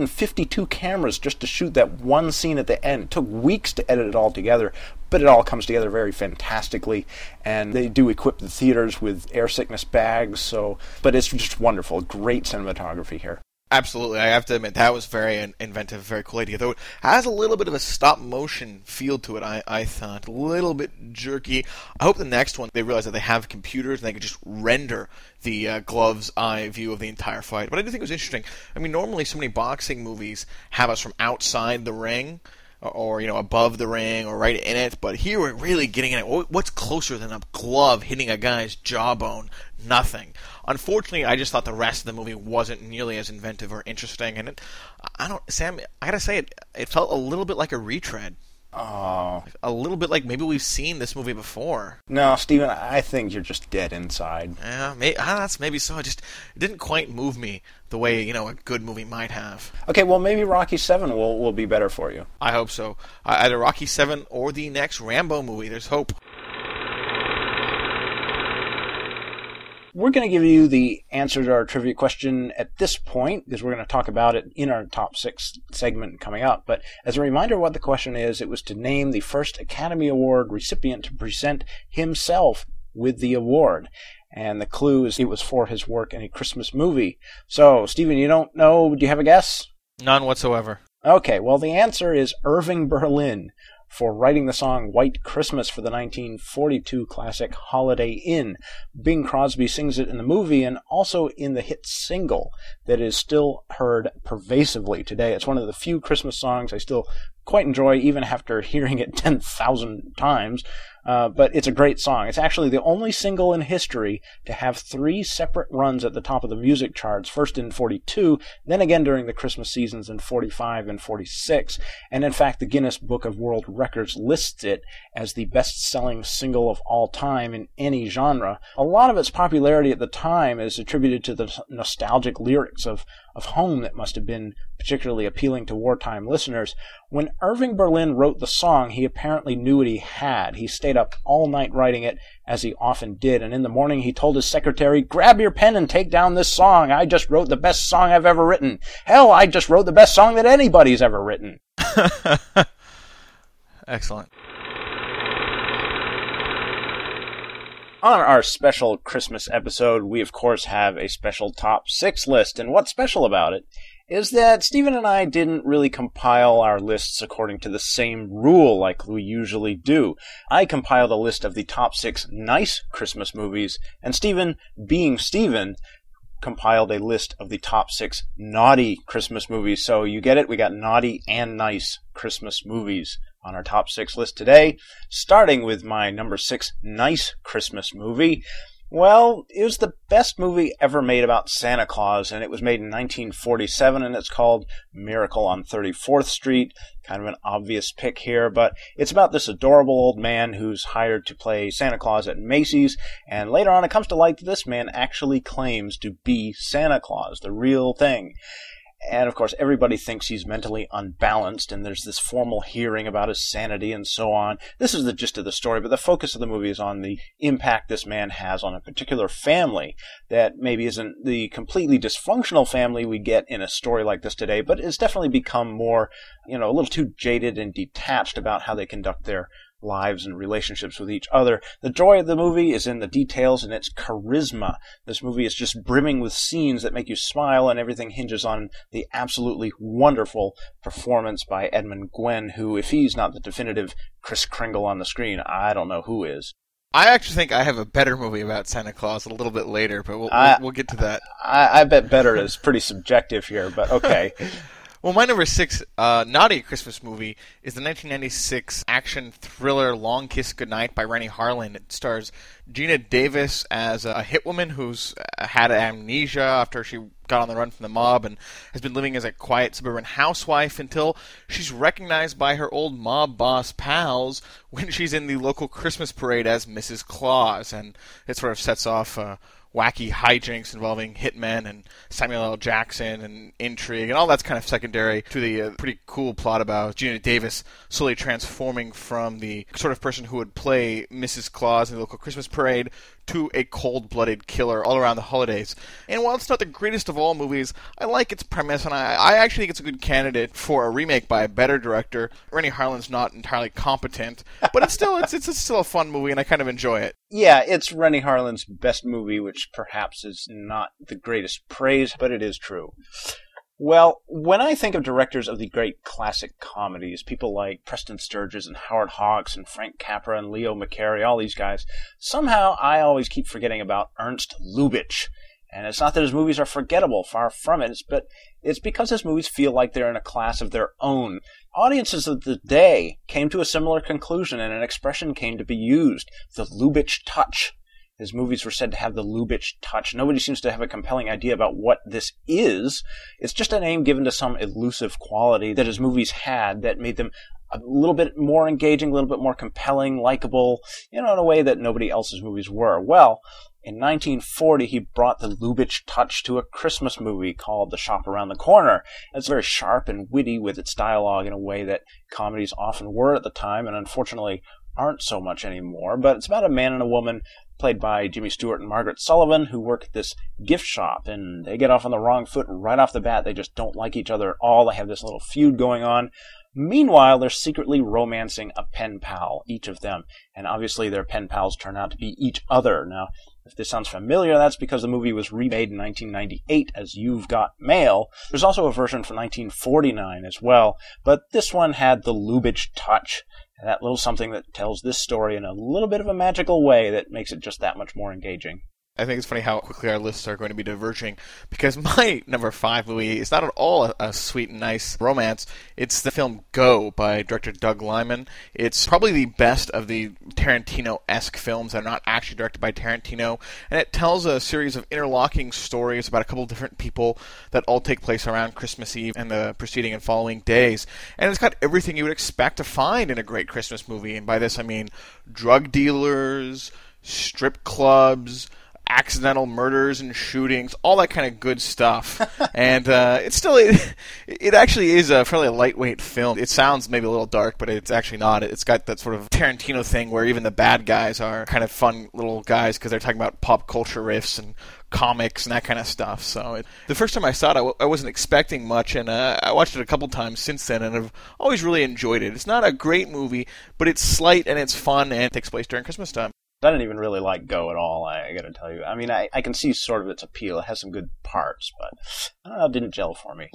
152 cameras just to shoot that one scene at the end. It took weeks to edit it all together. But it all comes together very fantastically. And they do equip the theaters with air sickness bags. But it's just wonderful. Great cinematography here. Absolutely. I have to admit, that was very inventive, very cool idea. Though it has a little bit of a stop-motion feel to it, I thought. A little bit jerky. I hope the next one, they realize that they have computers and they can just render the glove's eye view of the entire fight. But I do think it was interesting. I mean, normally so many boxing movies have us from outside the ring, or above the ring, or right in it. But here we're really getting in it. What's closer than a glove hitting a guy's jawbone? Nothing. Unfortunately, I just thought the rest of the movie wasn't nearly as inventive or interesting, and Sam, I gotta say, it felt a little bit like a retread. Oh. A little bit like maybe we've seen this movie before. No, Steven, I think you're just dead inside. Yeah, that's maybe so. It didn't quite move me the way, a good movie might have. Okay, well, maybe Rocky 7 will be better for you. I hope so. Either Rocky 7 or the next Rambo movie. There's hope. We're going to give you the answer to our trivia question at this point, because we're going to talk about it in our top 6 segment coming up. But as a reminder what the question is, it was to name the first Academy Award recipient to present himself with the award. And the clue is it was for his work in a Christmas movie. So, Stephen, you don't know? Do you have a guess? None whatsoever. Okay, well, the answer is Irving Berlin, for writing the song White Christmas for the 1942 classic Holiday Inn. Bing Crosby sings it in the movie and also in the hit single that is still heard pervasively today. It's one of the few Christmas songs I still quite enjoy, even after hearing it 10,000 times. But it's a great song. It's actually the only single in history to have 3 separate runs at the top of the music charts, first in 42, then again during the Christmas seasons in 45 and 46. And in fact, the Guinness Book of World Records lists it as the best-selling single of all time in any genre. A lot of its popularity at the time is attributed to the nostalgic lyrics of home that must have been particularly appealing to wartime listeners. When Irving Berlin wrote the song, he apparently knew what he had. He stayed up all night writing it, as he often did, and in the morning he told his secretary, "Grab your pen and take down this song. I just wrote the best song I've ever written. Hell, I just wrote the best song that anybody's ever written." Excellent. On our special Christmas episode, we of course have a special top 6 list, and what's special about it is that Stephen and I didn't really compile our lists according to the same rule like we usually do. I compiled a list of the top 6 nice Christmas movies, and Stephen, being Stephen, compiled a list of the top 6 naughty Christmas movies. So you get it? We got naughty and nice Christmas movies on our top 6 list today, starting with my number 6 nice Christmas movie. Well, it was the best movie ever made about Santa Claus, and it was made in 1947, and it's called Miracle on 34th Street. Kind of an obvious pick here, but it's about this adorable old man who's hired to play Santa Claus at Macy's, and later on it comes to light that this man actually claims to be Santa Claus, the real thing. And, of course, everybody thinks he's mentally unbalanced, and there's this formal hearing about his sanity and so on. This is the gist of the story, but the focus of the movie is on the impact this man has on a particular family that maybe isn't the completely dysfunctional family we get in a story like this today, but it's definitely become more, a little too jaded and detached about how they conduct their lives and relationships with each other. The joy of the movie is in the details and its charisma. This movie is just brimming with scenes that make you smile, and everything hinges on the absolutely wonderful performance by Edmund Gwenn, who, if he's not the definitive Kris Kringle on the screen, I don't know who is. I actually think I have a better movie about Santa Claus a little bit later, but we'll get to that. I bet better is pretty subjective here, but okay. Well, my number 6 naughty Christmas movie is the 1996 action thriller Long Kiss Goodnight by Renny Harlin. It stars Geena Davis as a hitwoman who's had amnesia after she got on the run from the mob and has been living as a quiet suburban housewife until she's recognized by her old mob boss pals when she's in the local Christmas parade as Mrs. Claus, and it sort of sets off wacky hijinks involving hitmen and Samuel L. Jackson and intrigue, and all that's kind of secondary to the pretty cool plot about Geena Davis slowly transforming from the sort of person who would play Mrs. Claus in the local Christmas parade to a cold-blooded killer all around the holidays. And while it's not the greatest of all movies, I like its premise, and I actually think it's a good candidate for a remake by a better director. Renny Harlin's not entirely competent, but it's still a fun movie, and I kind of enjoy it. Yeah, it's Renny Harlin's best movie, which perhaps is not the greatest praise, but it is true. Well, when I think of directors of the great classic comedies, people like Preston Sturges and Howard Hawks and Frank Capra and Leo McCarey, all these guys, somehow I always keep forgetting about Ernst Lubitsch. And it's not that his movies are forgettable, far from it, but it's because his movies feel like they're in a class of their own. Audiences of the day came to a similar conclusion, and an expression came to be used, the Lubitsch touch. His movies were said to have the Lubitsch touch. Nobody seems to have a compelling idea about what this is. It's just a name given to some elusive quality that his movies had that made them a little bit more engaging, a little bit more compelling, likable, in a way that nobody else's movies were. Well, in 1940, he brought the Lubitsch touch to a Christmas movie called The Shop Around the Corner. It's very sharp and witty with its dialogue in a way that comedies often were at the time, and unfortunately aren't so much anymore. But it's about a man and a woman played by Jimmy Stewart and Margaret Sullivan, who work at this gift shop, and they get off on the wrong foot right off the bat. They just don't like each other at all. They have this little feud going on. Meanwhile, they're secretly romancing a pen pal, each of them, and obviously their pen pals turn out to be each other. Now, if this sounds familiar, that's because the movie was remade in 1998 as You've Got Mail. There's also a version from 1949 as well, but this one had the Lubitsch touch. that little something that tells this story in a little bit of a magical way that makes it just that much more engaging. I think it's funny how quickly our lists are going to be diverging, because my number 5 movie is not at all a sweet and nice romance. It's the film Go by director Doug Liman. It's probably the best of the Tarantino-esque films that are not actually directed by Tarantino, and it tells a series of interlocking stories about a couple of different people that all take place around Christmas Eve and the preceding and following days. And it's got everything you would expect to find in a great Christmas movie, and by this I mean drug dealers, strip clubs, accidental murders and shootings, all that kind of good stuff. And it actually is a fairly lightweight film. It sounds maybe a little dark, but it's actually not. It's got that sort of Tarantino thing where even the bad guys are kind of fun little guys because they're talking about pop culture riffs and comics and that kind of stuff. So the first time I saw it, I wasn't expecting much, and I watched it a couple times since then, and I've always really enjoyed it. It's not a great movie, but it's slight and it's fun, and it takes place during Christmas time. I didn't even really like Go at all, I gotta tell you. I mean, I can see sort of its appeal. It has some good parts, but I don't know, it didn't gel for me.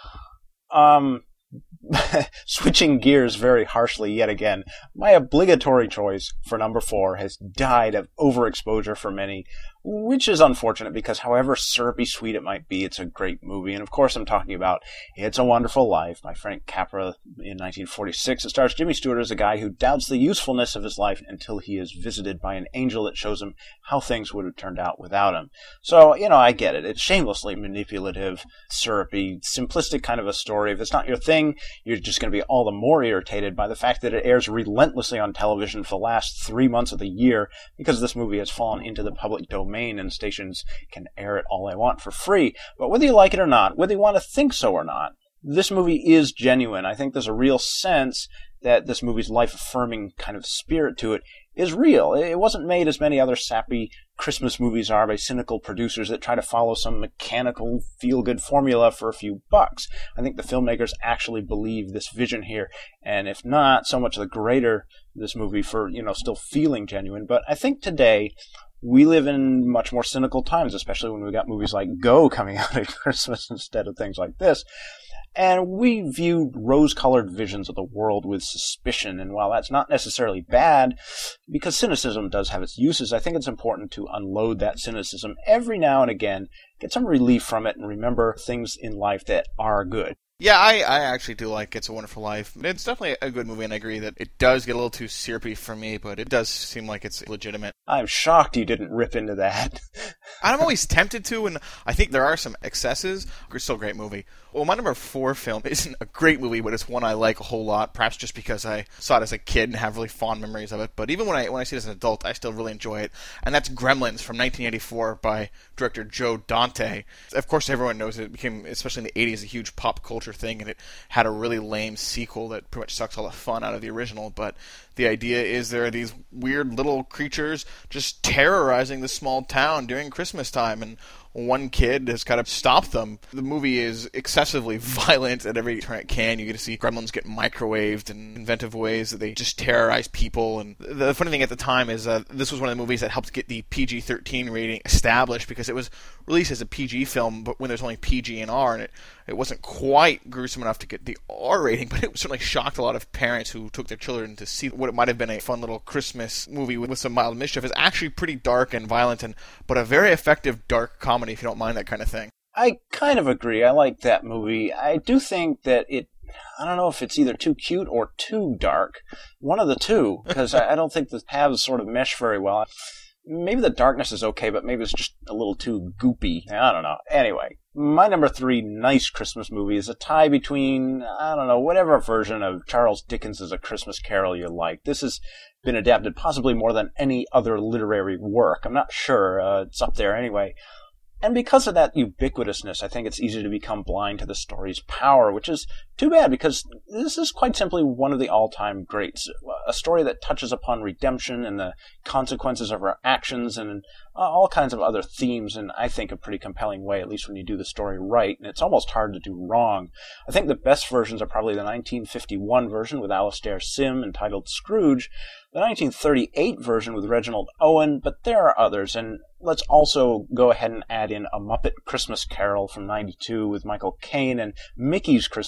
Switching gears very harshly yet again, my obligatory choice for number 4 has died of overexposure for many, which is unfortunate because however syrupy sweet it might be, it's a great movie. And of course I'm talking about It's a Wonderful Life by Frank Capra in 1946. It stars Jimmy Stewart as a guy who doubts the usefulness of his life until he is visited by an angel that shows him how things would have turned out without him. So, I get it. It's shamelessly manipulative, syrupy, simplistic kind of a story. If it's not your thing, you're just going to be all the more irritated by the fact that it airs relentlessly on television for the last 3 months of the year because this movie has fallen into the public domain and stations can air it all they want for free. But whether you like it or not, whether you want to think so or not, this movie is genuine. I think there's a real sense that this movie's life-affirming kind of spirit to it is real. It wasn't made as many other sappy Christmas movies are by cynical producers that try to follow some mechanical feel-good formula for a few bucks. I think the filmmakers actually believe this vision here, and if not, so much the greater this movie for, still feeling genuine. But I think today we live in much more cynical times, especially when we got movies like Go coming out at Christmas instead of things like this. And we viewed rose-colored visions of the world with suspicion, and while that's not necessarily bad, because cynicism does have its uses, I think it's important to unload that cynicism every now and again, get some relief from it, and remember things in life that are good. Yeah, I actually do like It's a Wonderful Life. It's definitely a good movie, and I agree that it does get a little too syrupy for me, but it does seem like it's legitimate. I'm shocked you didn't rip into that. I'm always tempted to, and I think there are some excesses. It's still a great movie. Well, my number 4 film isn't a great movie, but it's one I like a whole lot, perhaps just because I saw it as a kid and have really fond memories of it. But even when I see it as an adult, I still really enjoy it. And that's Gremlins from 1984 by director Joe Dante. Of course, everyone knows it became, especially in the 80s, a huge pop culture thing, and it had a really lame sequel that pretty much sucks all the fun out of the original. But the idea is there are these weird little creatures just terrorizing this small town during Christmas time, and one kid has got to stop them. The movie is excessively violent at every turn it can. You get to see gremlins get microwaved in inventive ways that they just terrorize people. And the funny thing at the time is this was one of the movies that helped get the PG-13 rating established because it was released as a PG film, but when there's only PG and R, and it wasn't quite gruesome enough to get the R rating, but it certainly shocked a lot of parents who took their children to see what it might have been a fun little Christmas movie with some mild mischief. It's actually pretty dark and violent, but a very effective dark comedy if you don't mind that kind of thing. I kind of agree. I like that movie. I do think that I don't know if it's either too cute or too dark. One of the two, because I don't think the paths sort of mesh very well. Maybe the darkness is okay, but maybe it's just a little too goopy. I don't know. Anyway, my number 3 nice Christmas movie is a tie between, whatever version of Charles Dickens' A Christmas Carol you like. This has been adapted possibly more than any other literary work. I'm not sure. It's up there anyway. And because of that ubiquitousness, I think it's easy to become blind to the story's power, which is too bad because this is quite simply one of the all-time greats. A story that touches upon redemption and the consequences of our actions and all kinds of other themes in, I think, a pretty compelling way, at least when you do the story right. And it's almost hard to do wrong. I think the best versions are probably the 1951 version with Alastair Sim entitled Scrooge, the 1938 version with Reginald Owen, but there are others, and let's also go ahead and add in A Muppet Christmas Carol from 92 with Michael Caine and Mickey's Christmas Carol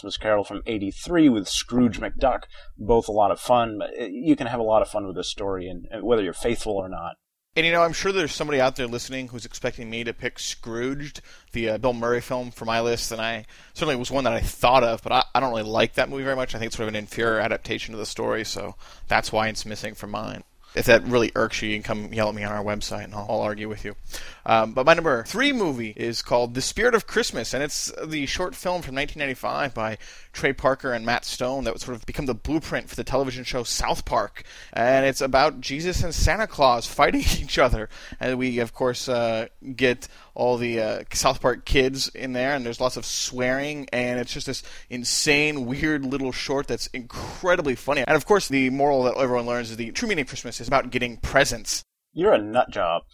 Carol from '83 with Scrooge McDuck. Both a lot of fun. You can have a lot of fun with this story, and whether you're faithful or not. And, I'm sure there's somebody out there listening who's expecting me to pick Scrooged, the Bill Murray film, for my list, and I certainly was one that I thought of, but I don't really like that movie very much. I think it's sort of an inferior adaptation of the story, so that's why it's missing from mine. If that really irks you, you can come yell at me on our website, and I'll argue with you. But my number 3 movie is called The Spirit of Christmas, and it's the short film from 1995 by Trey Parker and Matt Stone that would sort of become the blueprint for the television show South Park. And it's about Jesus and Santa Claus fighting each other. And we, of course, get all the South Park kids in there, and there's lots of swearing, and it's just this insane, weird little short that's incredibly funny. And, of course, the moral that everyone learns is the true meaning of Christmas is about getting presents. You're a nut job.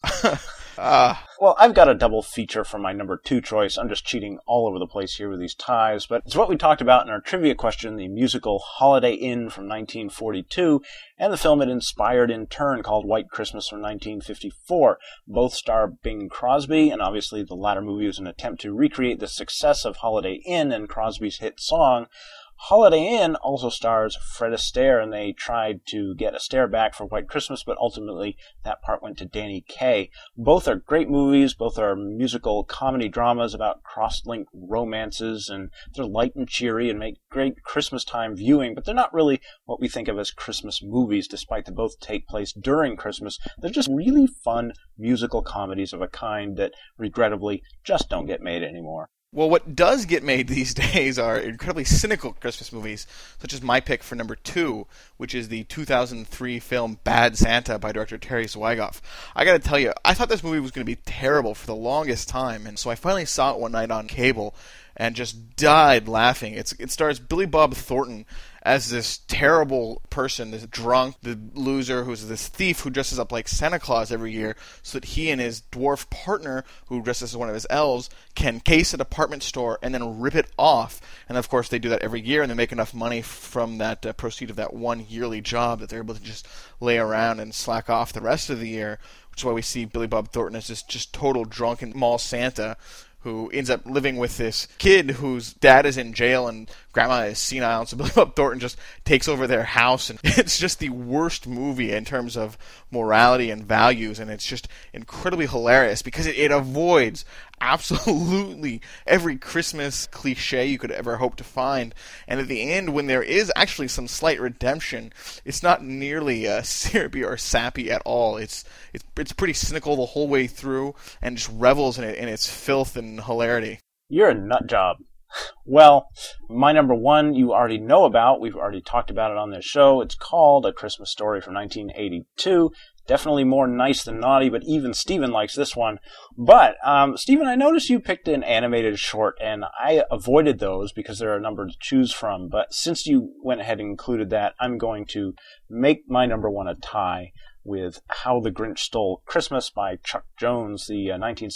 Well, I've got a double feature for my number 2 choice. I'm just cheating all over the place here with these ties, but it's what we talked about in our trivia question, the musical Holiday Inn from 1942, and the film it inspired in turn called White Christmas from 1954. Both star Bing Crosby, and obviously the latter movie was an attempt to recreate the success of Holiday Inn and Crosby's hit song. Holiday Inn also stars Fred Astaire, and they tried to get Astaire back for White Christmas, but ultimately that part went to Danny Kaye. Both are great movies. Both are musical comedy dramas about cross-linked romances, and they're light and cheery and make great Christmas-time viewing, but they're not really what we think of as Christmas movies, despite they both take place during Christmas. They're just really fun musical comedies of a kind that, regrettably, just don't get made anymore. Well, what does get made these days are incredibly cynical Christmas movies, such as my pick for number 2, which is the 2003 film Bad Santa by director Terry Zwigoff. I gotta tell you, I thought this movie was going to be terrible for the longest time, and so I finally saw it one night on cable and just died laughing. It stars Billy Bob Thornton as this terrible person, this drunk, the loser who's this thief who dresses up like Santa Claus every year so that he and his dwarf partner, who dresses as one of his elves, can case a department store and then rip it off. And of course they do that every year, and they make enough money from that proceed of that one yearly job that they're able to just lay around and slack off the rest of the year, which is why we see Billy Bob Thornton as this just total drunken mall Santa who ends up living with this kid whose dad is in jail and grandma is senile, and so Billy Bob Thornton just takes over their house, and it's just the worst movie in terms of morality and values, and it's just incredibly hilarious because it avoids absolutely every Christmas cliche you could ever hope to find, and at the end, when there is actually some slight redemption, it's not nearly syrupy or sappy at all. It's pretty cynical the whole way through, and just revels in its filth and hilarity. You're a nut job. Well, my number 1 you already know about. We've already talked about it on this show. It's called A Christmas Story from 1982. Definitely more nice than naughty, but even Steven likes this one. But, Steven, I noticed you picked an animated short, and I avoided those because there are a number to choose from. But since you went ahead and included that, I'm going to make my number 1 a tie with How the Grinch Stole Christmas by Chuck Jones, the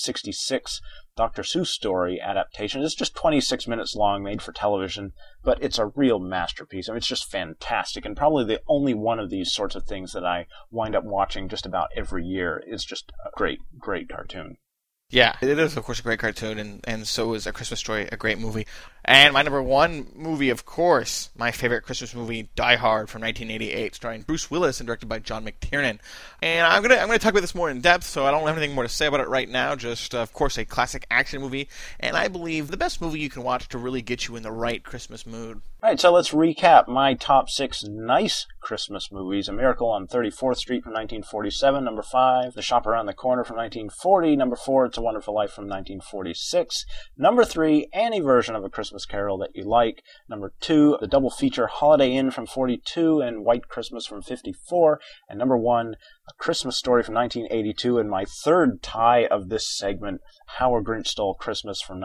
1966 Dr. Seuss story adaptation. It's just 26 minutes long, made for television, but it's a real masterpiece. I mean, it's just fantastic, and probably the only one of these sorts of things that I wind up watching just about every year. It's just a great, great cartoon. Yeah, it is, of course, a great cartoon, and so is A Christmas Story, a great movie. And my number 1 movie, of course, my favorite Christmas movie, Die Hard from 1988, starring Bruce Willis and directed by John McTiernan. And I'm gonna talk about this more in depth, so I don't have anything more to say about it right now. Just, of course, a classic action movie, and I believe the best movie you can watch to really get you in the right Christmas mood. All right, so let's recap my top 6 nice Christmas movies. A Miracle on 34th Street from 1947, number 5. The Shop Around the Corner from 1940, number 4. It's a Wonderful Life from 1946. Number 3, any version of A Christmas Carol that you like. Number 2, the double feature Holiday Inn from 42 and White Christmas from 54. And number 1, A Christmas Story from 1982. And my third tie of this segment, How a Grinch Stole Christmas from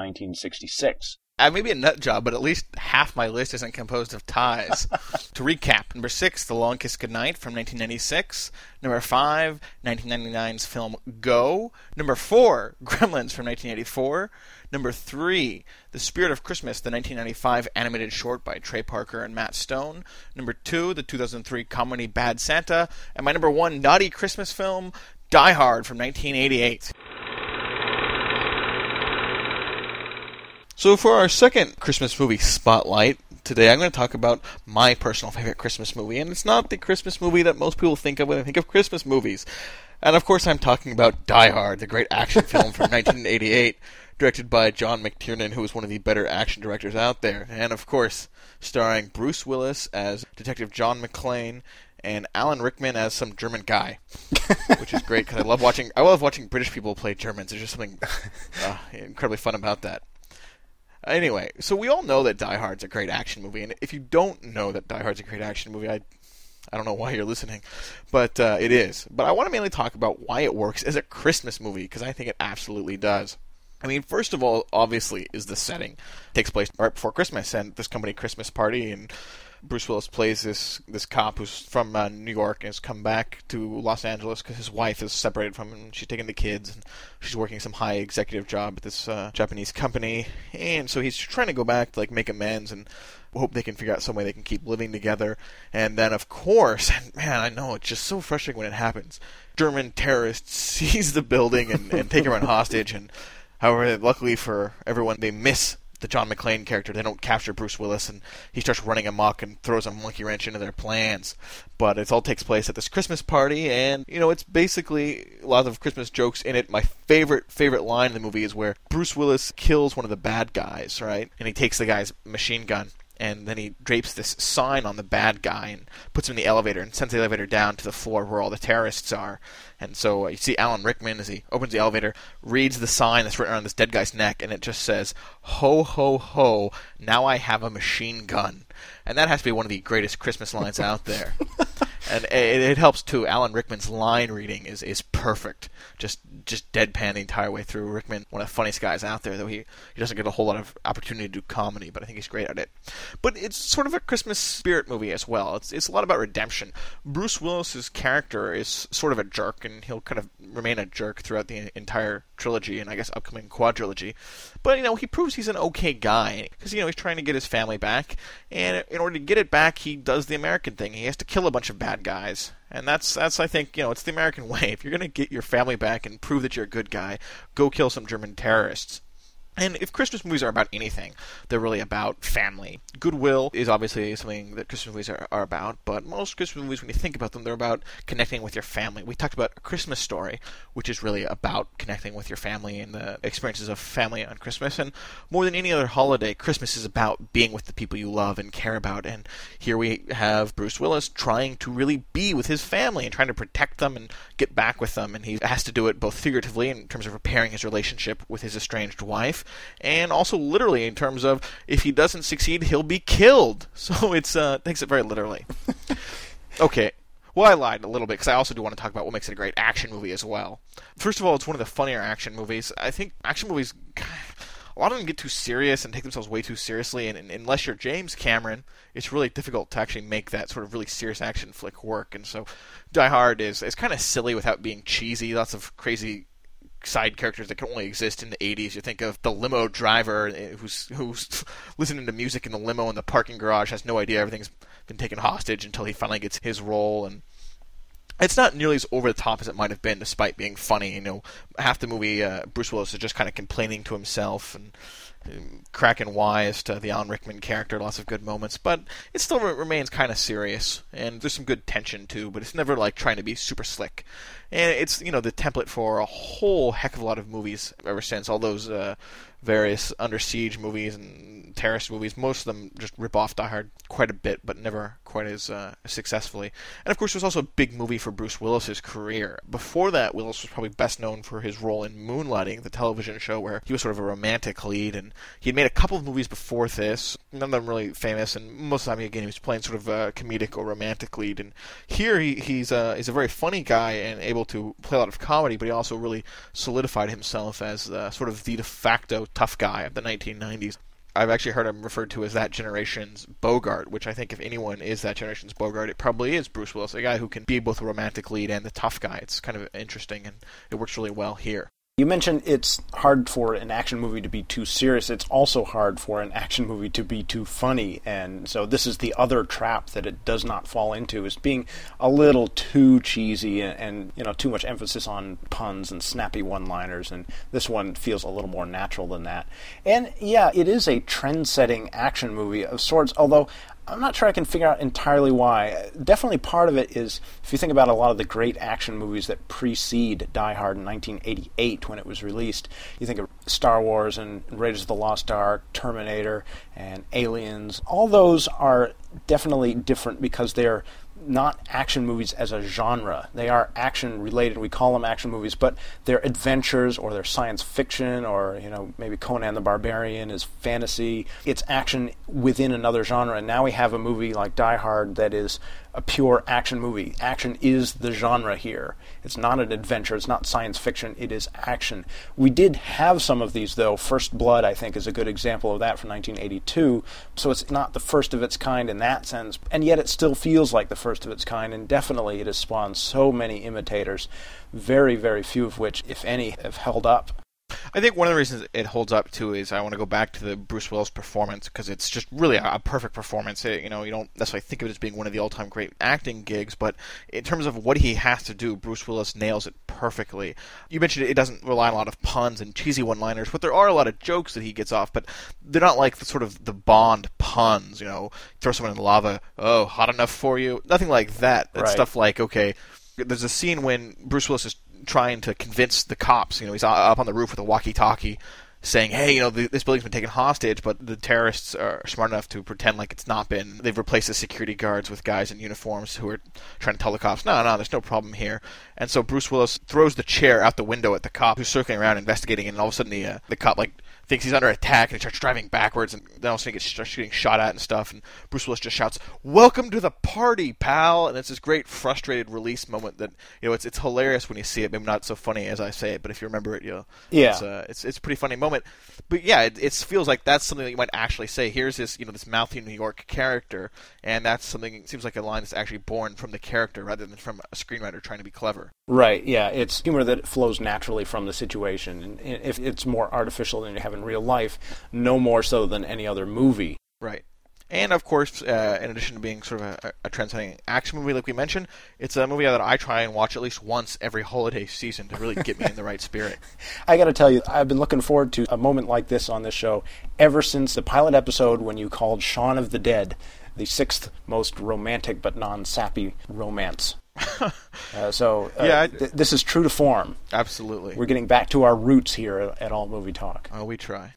1966. I may be a nut job, but at least half my list isn't composed of ties. To recap, number 6, The Long Kiss Goodnight from 1996. Number 5, 1999's film Go. Number 4, Gremlins from 1984. Number 3, The Spirit of Christmas, the 1995 animated short by Trey Parker and Matt Stone. Number 2, the 2003 comedy Bad Santa. And my number 1 naughty Christmas film, Die Hard from 1988. So for our second Christmas movie spotlight, Today I'm going to talk about my personal favorite Christmas movie, and it's not the Christmas movie that most people think of when they think of Christmas movies. And of course I'm talking about Die Hard, the great action film from 1988, directed by John McTiernan, who is one of the better action directors out there. And of course, starring Bruce Willis as Detective John McClane, and Alan Rickman as some German guy, which is great because I love watching British people play Germans. There's just something incredibly fun about that. Anyway, so we all know that Die Hard's a great action movie, and if you don't know that Die Hard's a great action movie, I don't know why you're listening, but it is. But I want to mainly talk about why it works as a Christmas movie, because I think it absolutely does. I mean, first of all, obviously, is the setting. It takes place right before Christmas, and this company Christmas party, and Bruce Willis plays this cop who's from New York and has come back to Los Angeles because his wife is separated from him. She's taking the kids, and she's working some high executive job at this Japanese company. And so he's trying to go back to make amends and hope they can figure out some way they can keep living together. And then, of course, and man, I know, it's just so frustrating when it happens. German terrorists seize the building and take everyone hostage. And however, luckily for everyone, they miss the John McClane character. They don't capture Bruce Willis, and he starts running amok and throws a monkey wrench into their plans. But it all takes place at this Christmas party, and it's basically a lot of Christmas jokes in it. My favorite line in the movie is where Bruce Willis kills one of the bad guys, right? And he takes the guy's machine gun, and then he drapes this sign on the bad guy and puts him in the elevator and sends the elevator down to the floor where all the terrorists are. And so you see Alan Rickman, as he opens the elevator, reads the sign that's written on this dead guy's neck, and it just says, "Ho, ho, ho, now I have a machine gun." And that has to be one of the greatest Christmas lines out there. And it helps, too. Alan Rickman's line reading is perfect. Just deadpan the entire way through. Rickman, one of the funniest guys out there, though he doesn't get a whole lot of opportunity to do comedy, but I think he's great at it. But it's sort of a Christmas spirit movie as well. It's a lot about redemption. Bruce Willis's character is sort of a jerk, and he'll kind of remain a jerk throughout the entire trilogy and I guess upcoming quadrilogy. But he proves he's an okay guy because he's trying to get his family back, and in order to get it back, he does the American thing. He has to kill a bunch of bad guys. And that's I think, it's the American way. If you're going to get your family back and prove that you're a good guy, go kill some German terrorists. And if Christmas movies are about anything, they're really about family. Goodwill is obviously something that Christmas movies are about, but most Christmas movies, when you think about them, they're about connecting with your family. We talked about A Christmas Story, which is really about connecting with your family and the experiences of family on Christmas. And more than any other holiday, Christmas is about being with the people you love and care about. And here we have Bruce Willis trying to really be with his family and trying to protect them and get back with them. And he has to do it both figuratively in terms of repairing his relationship with his estranged wife, and also literally in terms of if he doesn't succeed, he'll be killed. So it takes it very literally. Okay. Well, I lied a little bit because I also do want to talk about what makes it a great action movie as well. First of all, it's one of the funnier action movies. I think action movies, a lot of them get too serious and take themselves way too seriously, and unless you're James Cameron, it's really difficult to actually make that sort of really serious action flick work. And so Die Hard is kind of silly without being cheesy. Lots of crazy side characters that can only exist in the 80s. You think of the limo driver who's listening to music in the limo in the parking garage, has no idea everything's been taken hostage until he finally gets his role. And it's not nearly as over the top as it might have been, despite being funny. Half the movie, Bruce Willis is just kind of complaining to himself and cracking wise to the Alan Rickman character. Lots of good moments, but it still remains kind of serious, and there's some good tension too, but it's never trying to be super slick. And it's the template for a whole heck of a lot of movies ever since. All those various Under Siege movies and terrorist movies, most of them just rip off Die Hard quite a bit, but never quite as successfully. And of course, it was also a big movie for Bruce Willis's career. Before that, Willis was probably best known for his role in Moonlighting, the television show where he was sort of a romantic lead, and he had made a couple of movies before this, none of them really famous, and most of the time, again, he was playing sort of a comedic or romantic lead. And here, he's a very funny guy and able to play a lot of comedy, but he also really solidified himself as sort of the de facto tough guy of the 1990s. I've actually heard him referred to as that generation's Bogart, which I think if anyone is that generation's Bogart, it probably is Bruce Willis, a guy who can be both a romantic lead and the tough guy. It's kind of interesting, and it works really well here. You mentioned it's hard for an action movie to be too serious. It's also hard for an action movie to be too funny. And so this is the other trap that it does not fall into, is being a little too cheesy and too much emphasis on puns and snappy one-liners. And this one feels a little more natural than that. And yeah, it is a trend-setting action movie of sorts, although I'm not sure I can figure out entirely why. Definitely part of it is, if you think about a lot of the great action movies that precede Die Hard in 1988 when it was released, you think of Star Wars and Raiders of the Lost Ark, Terminator, and Aliens. All those are definitely different because they're not action movies as a genre. They are action related. We call them action movies, but they're adventures or they're science fiction, or maybe Conan the Barbarian is fantasy. It's action within another genre. And now we have a movie like Die Hard that is a pure action movie. Action is the genre here. It's not an adventure. It's not science fiction. It is action. We did have some of these, though. First Blood, I think, is a good example of that from 1982. So it's not the first of its kind in that sense, and yet it still feels like the first of its kind, and definitely it has spawned so many imitators, very, very few of which, if any, have held up. I think one of the reasons it holds up, too, is I want to go back to the Bruce Willis performance, because it's just really a perfect performance. You don't necessarily think of it as being one of the all-time great acting gigs, but in terms of what he has to do, Bruce Willis nails it perfectly. You mentioned it doesn't rely on a lot of puns and cheesy one-liners, but there are a lot of jokes that he gets off, but they're not like the Bond puns, throw someone in lava, oh, hot enough for you? Nothing like that. It's stuff like, okay, there's a scene when Bruce Willis is trying to convince the cops. He's up on the roof with a walkie-talkie saying, hey, this building's been taken hostage, but the terrorists are smart enough to pretend like it's not been. They've replaced the security guards with guys in uniforms who are trying to tell the cops, no, there's no problem here. And so Bruce Willis throws the chair out the window at the cop who's circling around investigating, and all of a sudden the cop thinks he's under attack, and he starts driving backwards, and then all of a sudden he starts getting shot at and stuff, and Bruce Willis just shouts, "Welcome to the party, pal!" And it's this great frustrated release moment that, it's hilarious when you see it, maybe not so funny as I say it, but if you remember it, it's a pretty funny moment. But yeah, it feels like that's something that you might actually say. Here's this, this mouthy New York character, and that's something, it seems like a line that's actually born from the character rather than from a screenwriter trying to be clever. Right, yeah, it's humor that flows naturally from the situation, and if it's more artificial than you have in real life, no more so than any other movie. Right. And, of course, in addition to being sort of a trend-setting action movie like we mentioned, it's a movie that I try and watch at least once every holiday season to really get me in the right spirit. I got to tell you, I've been looking forward to a moment like this on this show ever since the pilot episode when you called Shaun of the Dead the sixth most romantic but non-sappy romance. This is true to form. Absolutely. We're getting back to our roots here at All Movie Talk. Oh, we try.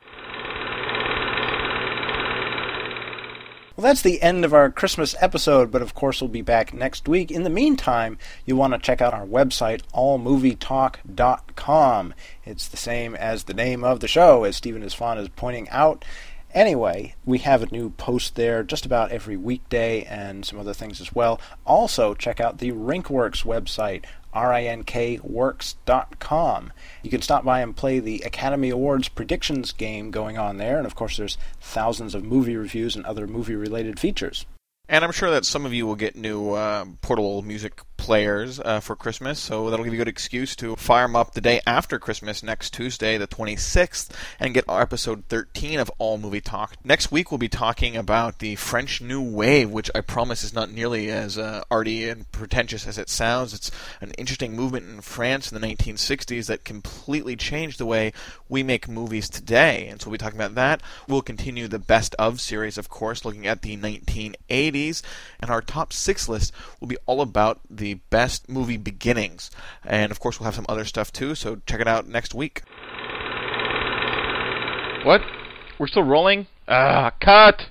Well, that's the end of our Christmas episode, but of course we'll be back next week. In the meantime, you'll want to check out our website, allmovietalk.com. It's the same as the name of the show, as Stephen Isfan is pointing out. Anyway, we have a new post there just about every weekday and some other things as well. Also, check out the Rinkworks website, rinkworks.com. You can stop by and play the Academy Awards predictions game going on there, and of course there's thousands of movie reviews and other movie-related features. And I'm sure that some of you will get new portable music players for Christmas, so that'll give you a good excuse to fire them up the day after Christmas, next Tuesday, the 26th, and get our episode 13 of All Movie Talk. Next week, we'll be talking about the French New Wave, which I promise is not nearly as arty and pretentious as it sounds. It's an interesting movement in France in the 1960s that completely changed the way we make movies today, and so we'll be talking about that. We'll continue the Best Of series, of course, looking at the 1980s, and our top 6 list will be all about the best movie beginnings. And of course we'll have some other stuff too, so check it out next week. What? We're still rolling? Cut!